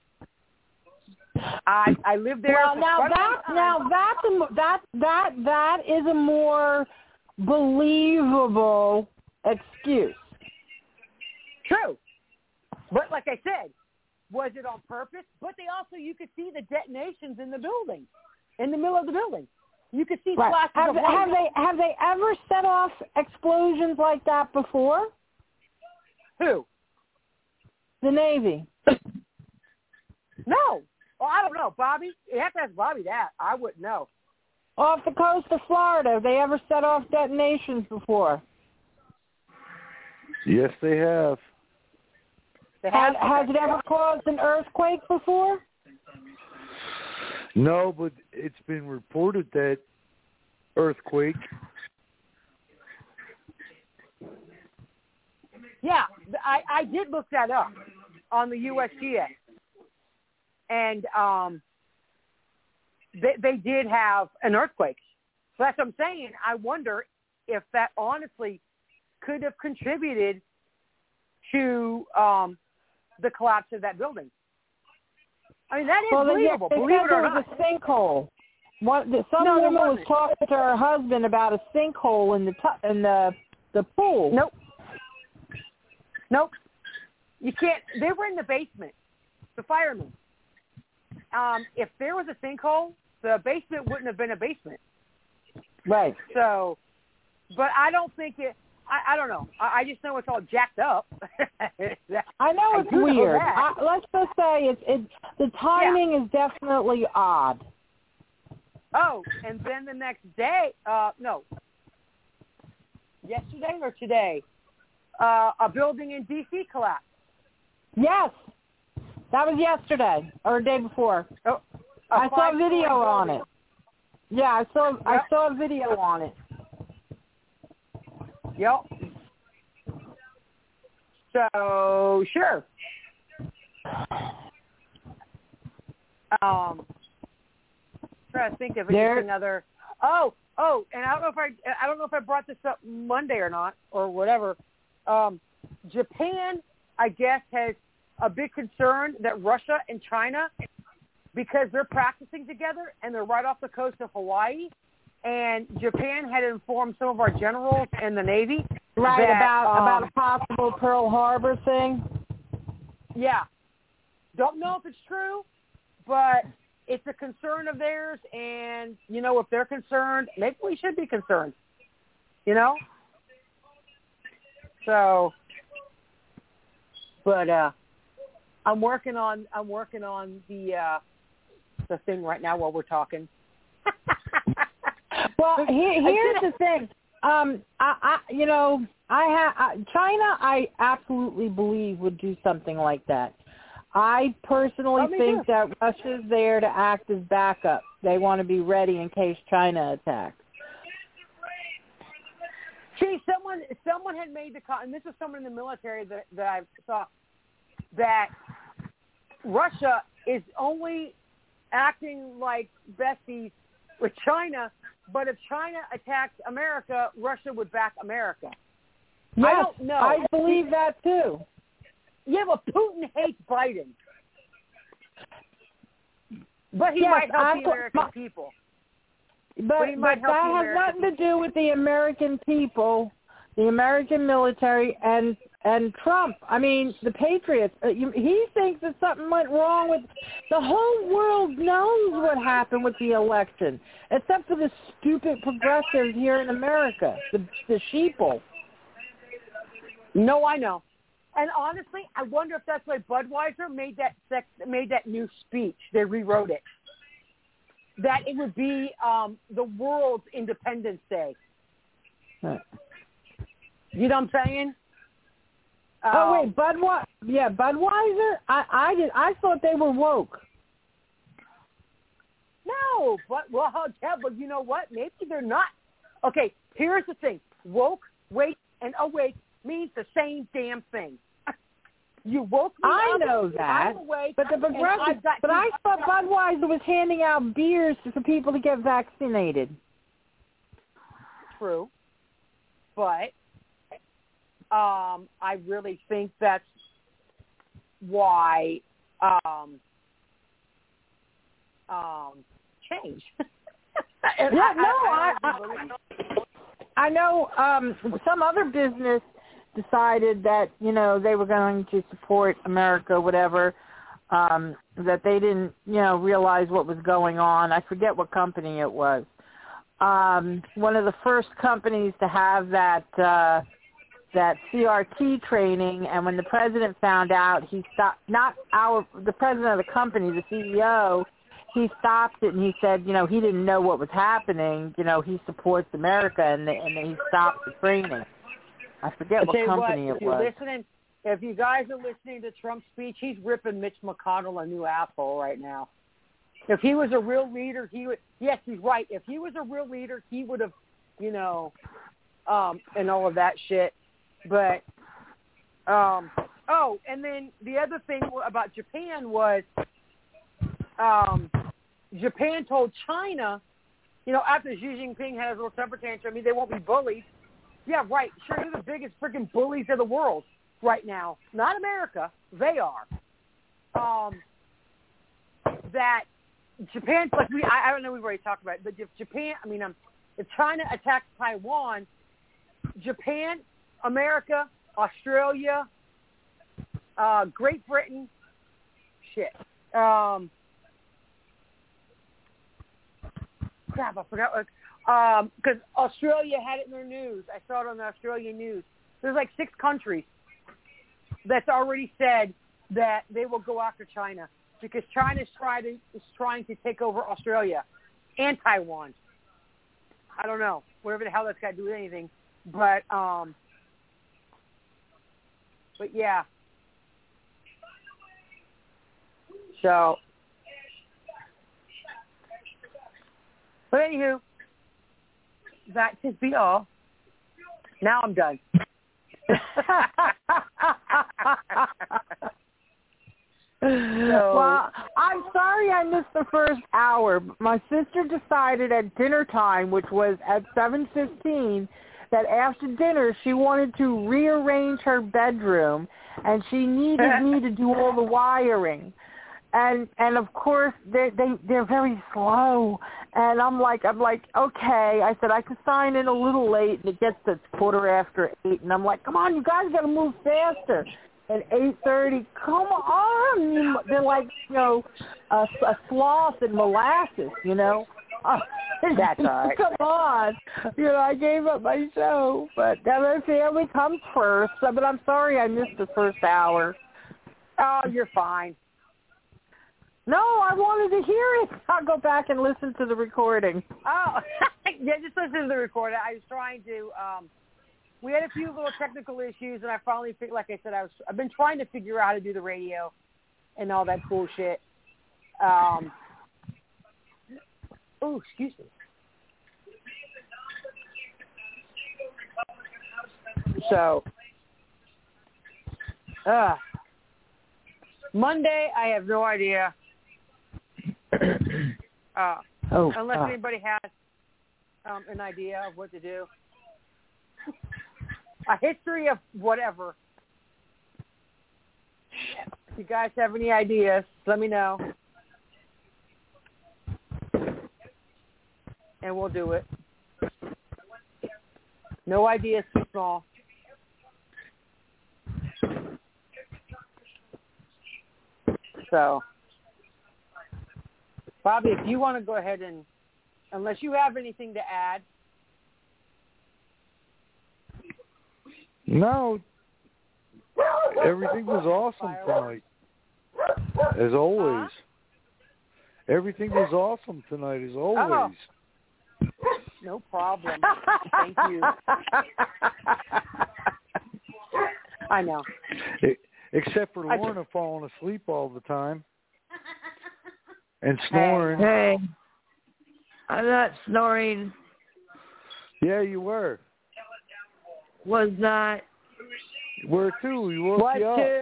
I I lived there. Well, now that now that's a, that that that is a more believable excuse. True, but like I said, was it on purpose? But they also, you could see the detonations in the building, in the middle of the building. You could see right. flashes have, of light. have they have they ever set off explosions like that before? Who? The Navy. No. Well, I don't know, Bobby. You have to ask Bobby that. I wouldn't know. Off the coast of Florida, have they ever set off detonations before? Yes, they have. They have have has it ever caused an earthquake before? No, but it's been reported that earthquake. Yeah, I, I did look that up on the U S G S. And um, they, they did have an earthquake. So that's what I'm saying. I wonder if that honestly could have contributed to um, the collapse of that building. I mean, that is well, believable. They, they Believe said it or there not. was a sinkhole. What, some no, woman was talking to her husband about a sinkhole in the tu- in the the pool. Nope. Nope. You can't. They were in the basement. The firemen. Um, if there was a sinkhole, the basement wouldn't have been a basement. Right. So, but I don't think it. I, I don't know. I, I just know it's all jacked up. I know it's I weird. know I, let's just say it's it. The timing yeah. is definitely odd. Oh, and then the next day, uh, no, yesterday or today, uh, a building in D C collapsed. Yes, that was yesterday or the day before. Oh, I saw a video on it. Yeah, I saw yep. I saw a video on it. Yep. So sure. Um, trying to think of anything other. Oh, oh, and I don't know if I I don't know if I brought this up Monday or not or whatever. Um, Japan, I guess, has a big concern that Russia and China, because they're practicing together and they're right off the coast of Hawaii, and Japan had informed some of our generals in the Navy right that, about um, about a possible Pearl Harbor thing. Yeah, don't know if it's true, but it's a concern of theirs, and you know, if they're concerned, maybe we should be concerned. You know, so. But uh, I'm working on I'm working on the uh, the thing right now while we're talking. Well, here, here's the thing. Um, I, I, you know, I have China. I absolutely believe would do something like that. I personally oh, think too. that Russia's there to act as backup. They want to be ready in case China attacks. See, someone someone had made the comment, and this is someone in the military that that I saw, that Russia is only acting like besties with China, but if China attacked America, Russia would back America. Yes, I don't know. I believe that too. Yeah, but Putin hates Biden. But he yes, might help I, the American my, people. But, but, but that has American nothing people. to do with the American people, the American military, and and Trump. I mean, the Patriots. Uh, you, he thinks that something went wrong with the whole world knows what happened with the election, except for the stupid progressives here in America, the the sheeple. No, I know. And honestly, I wonder if that's why Budweiser made that sex, made that new speech. They rewrote it. That it would be um, the world's Independence Day. Huh. You know what I'm saying? Oh um, wait, Budweiser. Yeah, Budweiser. I I did. I thought they were woke. No, but well, yeah, but you know what? Maybe they're not. Okay, here's the thing: woke, wake, and awake means the same damn thing. You woke me I up, know that, I'm awake, but the progressive. But I thought Budweiser was handing out beers for people to get vaccinated. True, but um, I really think that's why um, um, change. yeah, I, no, I, I, I, I know um, some other business decided that, you know, they were going to support America, whatever, um, that they didn't, you know, realize what was going on. I forget what company it was. Um, one of the first companies to have that uh, that C R T training, and when the president found out, he stopped, not our, the president of the company, the C E O, he stopped it and he said, you know, he didn't know what was happening. You know, he supports America, and, they, and then he stopped the training. I forget what company what, it was. Listening, if you guys are listening to Trump's speech, he's ripping Mitch McConnell a new asshole right now. If he was a real leader, he would. Yes, he's right. If he was a real leader, he would have, you know, um, and all of that shit. But, um, oh, and then the other thing about Japan was, um, Japan told China, you know, after Xi Jinping had his little temper tantrum, I mean, they won't be bullied. Yeah, right. Sure, they're the biggest freaking bullies of the world right now. Not America. They are. Um, that Japan, like we, I, I don't know, we've already talked about it, but if Japan, I mean, um, if China attacks Taiwan, Japan, America, Australia, uh, Great Britain, shit. Um, crap, I forgot what. Because um, Australia had it in their news. I saw it on the Australian news. There's like six countries that's already said that they will go after China because China is trying to, is trying to take over Australia and Taiwan. I don't know. Whatever the hell that's got to do with anything. But, um, but yeah. So, but anywho, that should be all. Now I'm done. So, well, I'm sorry I missed the first hour. My sister decided at dinner time, which was at seven fifteen, that after dinner she wanted to rearrange her bedroom, and she needed me to do all the wiring. And and of course they they they're very slow, and I'm like I'm like okay. I said I could sign in a little late, and it gets to quarter after eight, and I'm like, come on, you guys got to move faster. At eight thirty, come on! You, they're like you know a, a sloth in molasses, you know. Uh, That's all right. Come on, you know I gave up my show, but that family comes first. But I'm sorry I missed the first hour. Oh, you're fine. No, I wanted to hear it. I'll go back and listen to the recording. Oh, Yeah, just listen to the recorder. I was trying to. Um, we had a few little technical issues, and I finally, figured, like I said, I was. I've been trying to figure out how to do the radio and all that cool shit. Um, oh, excuse me. So, uh, Monday, I have no idea. uh, oh, unless uh. anybody has um, an idea of what to do. A history of whatever. If you guys have any ideas, let me know. And we'll do it. No ideas too small. So, Bobby, if you want to go ahead and, unless you have anything to add. No. Everything was awesome tonight. As always. Huh? Everything was awesome tonight, as always. Oh. No problem. Thank you. I know. It, except for Lorna just... falling asleep all the time. And snoring. Hey, I'm not snoring. Yeah, you were. Was not. You were too. We woke what you up.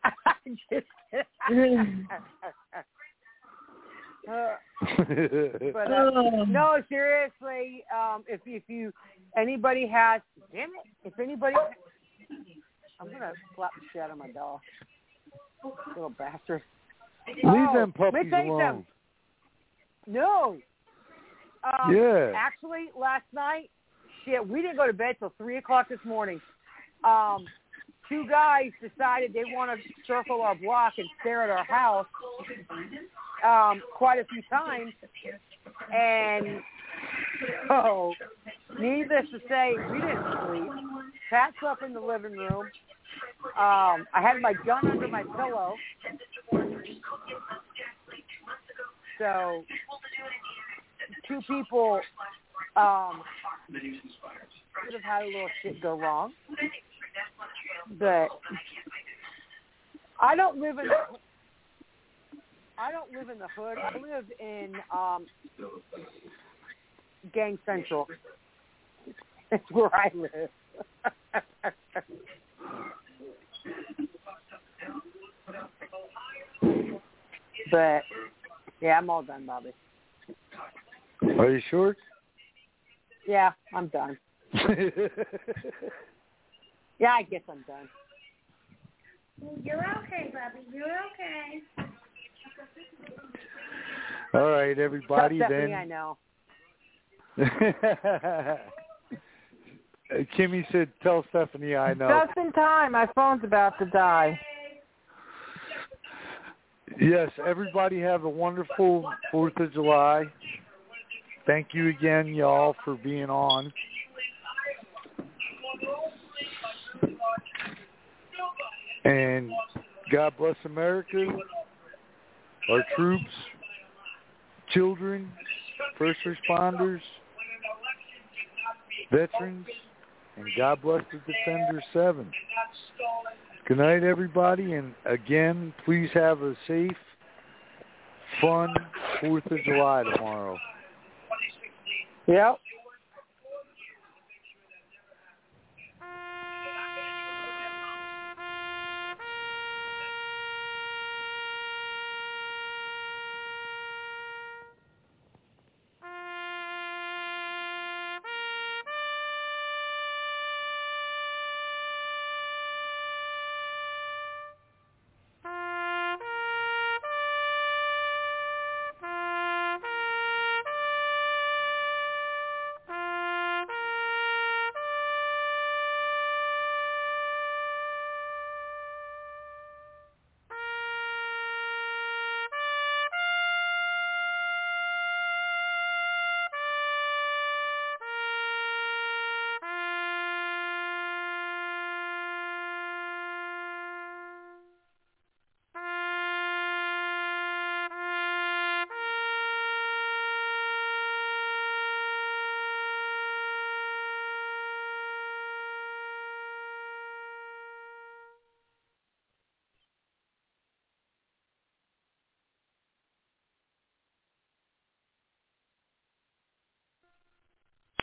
uh, but, uh, no, seriously, um, if if you anybody has, damn it, if anybody, I'm gonna slap the shit out of my dog, little bastard. Leave oh, them puppies alone. No. Um, yeah. Actually, last night, shit, we didn't go to bed till three o'clock this morning. Um, two guys decided they want to circle our block and stare at our house um, quite a few times. And, oh, needless to say, we didn't sleep. Pat's up in the living room. Um, I had my gun under my pillow. So, two people um, could have had a little shit go wrong. But I don't live in I don't live in the hood. I live in um, Gang Central. That's where I live. But yeah, I'm all done, Bobby. Are you sure? Yeah, I'm done. Yeah, I guess I'm done. You're okay, Bobby. You're okay. All right, everybody. Tell then Stephanie I know. Kimmy said, "Tell Stephanie I know." Just in time. My phone's about to die. Yes, everybody have a wonderful fourth of July. Thank you again, y'all, for being on. And God bless America, our troops, children, first responders, veterans, and God bless the Defender seven. Good night, everybody, and again, please have a safe, fun fourth of July tomorrow. Yep.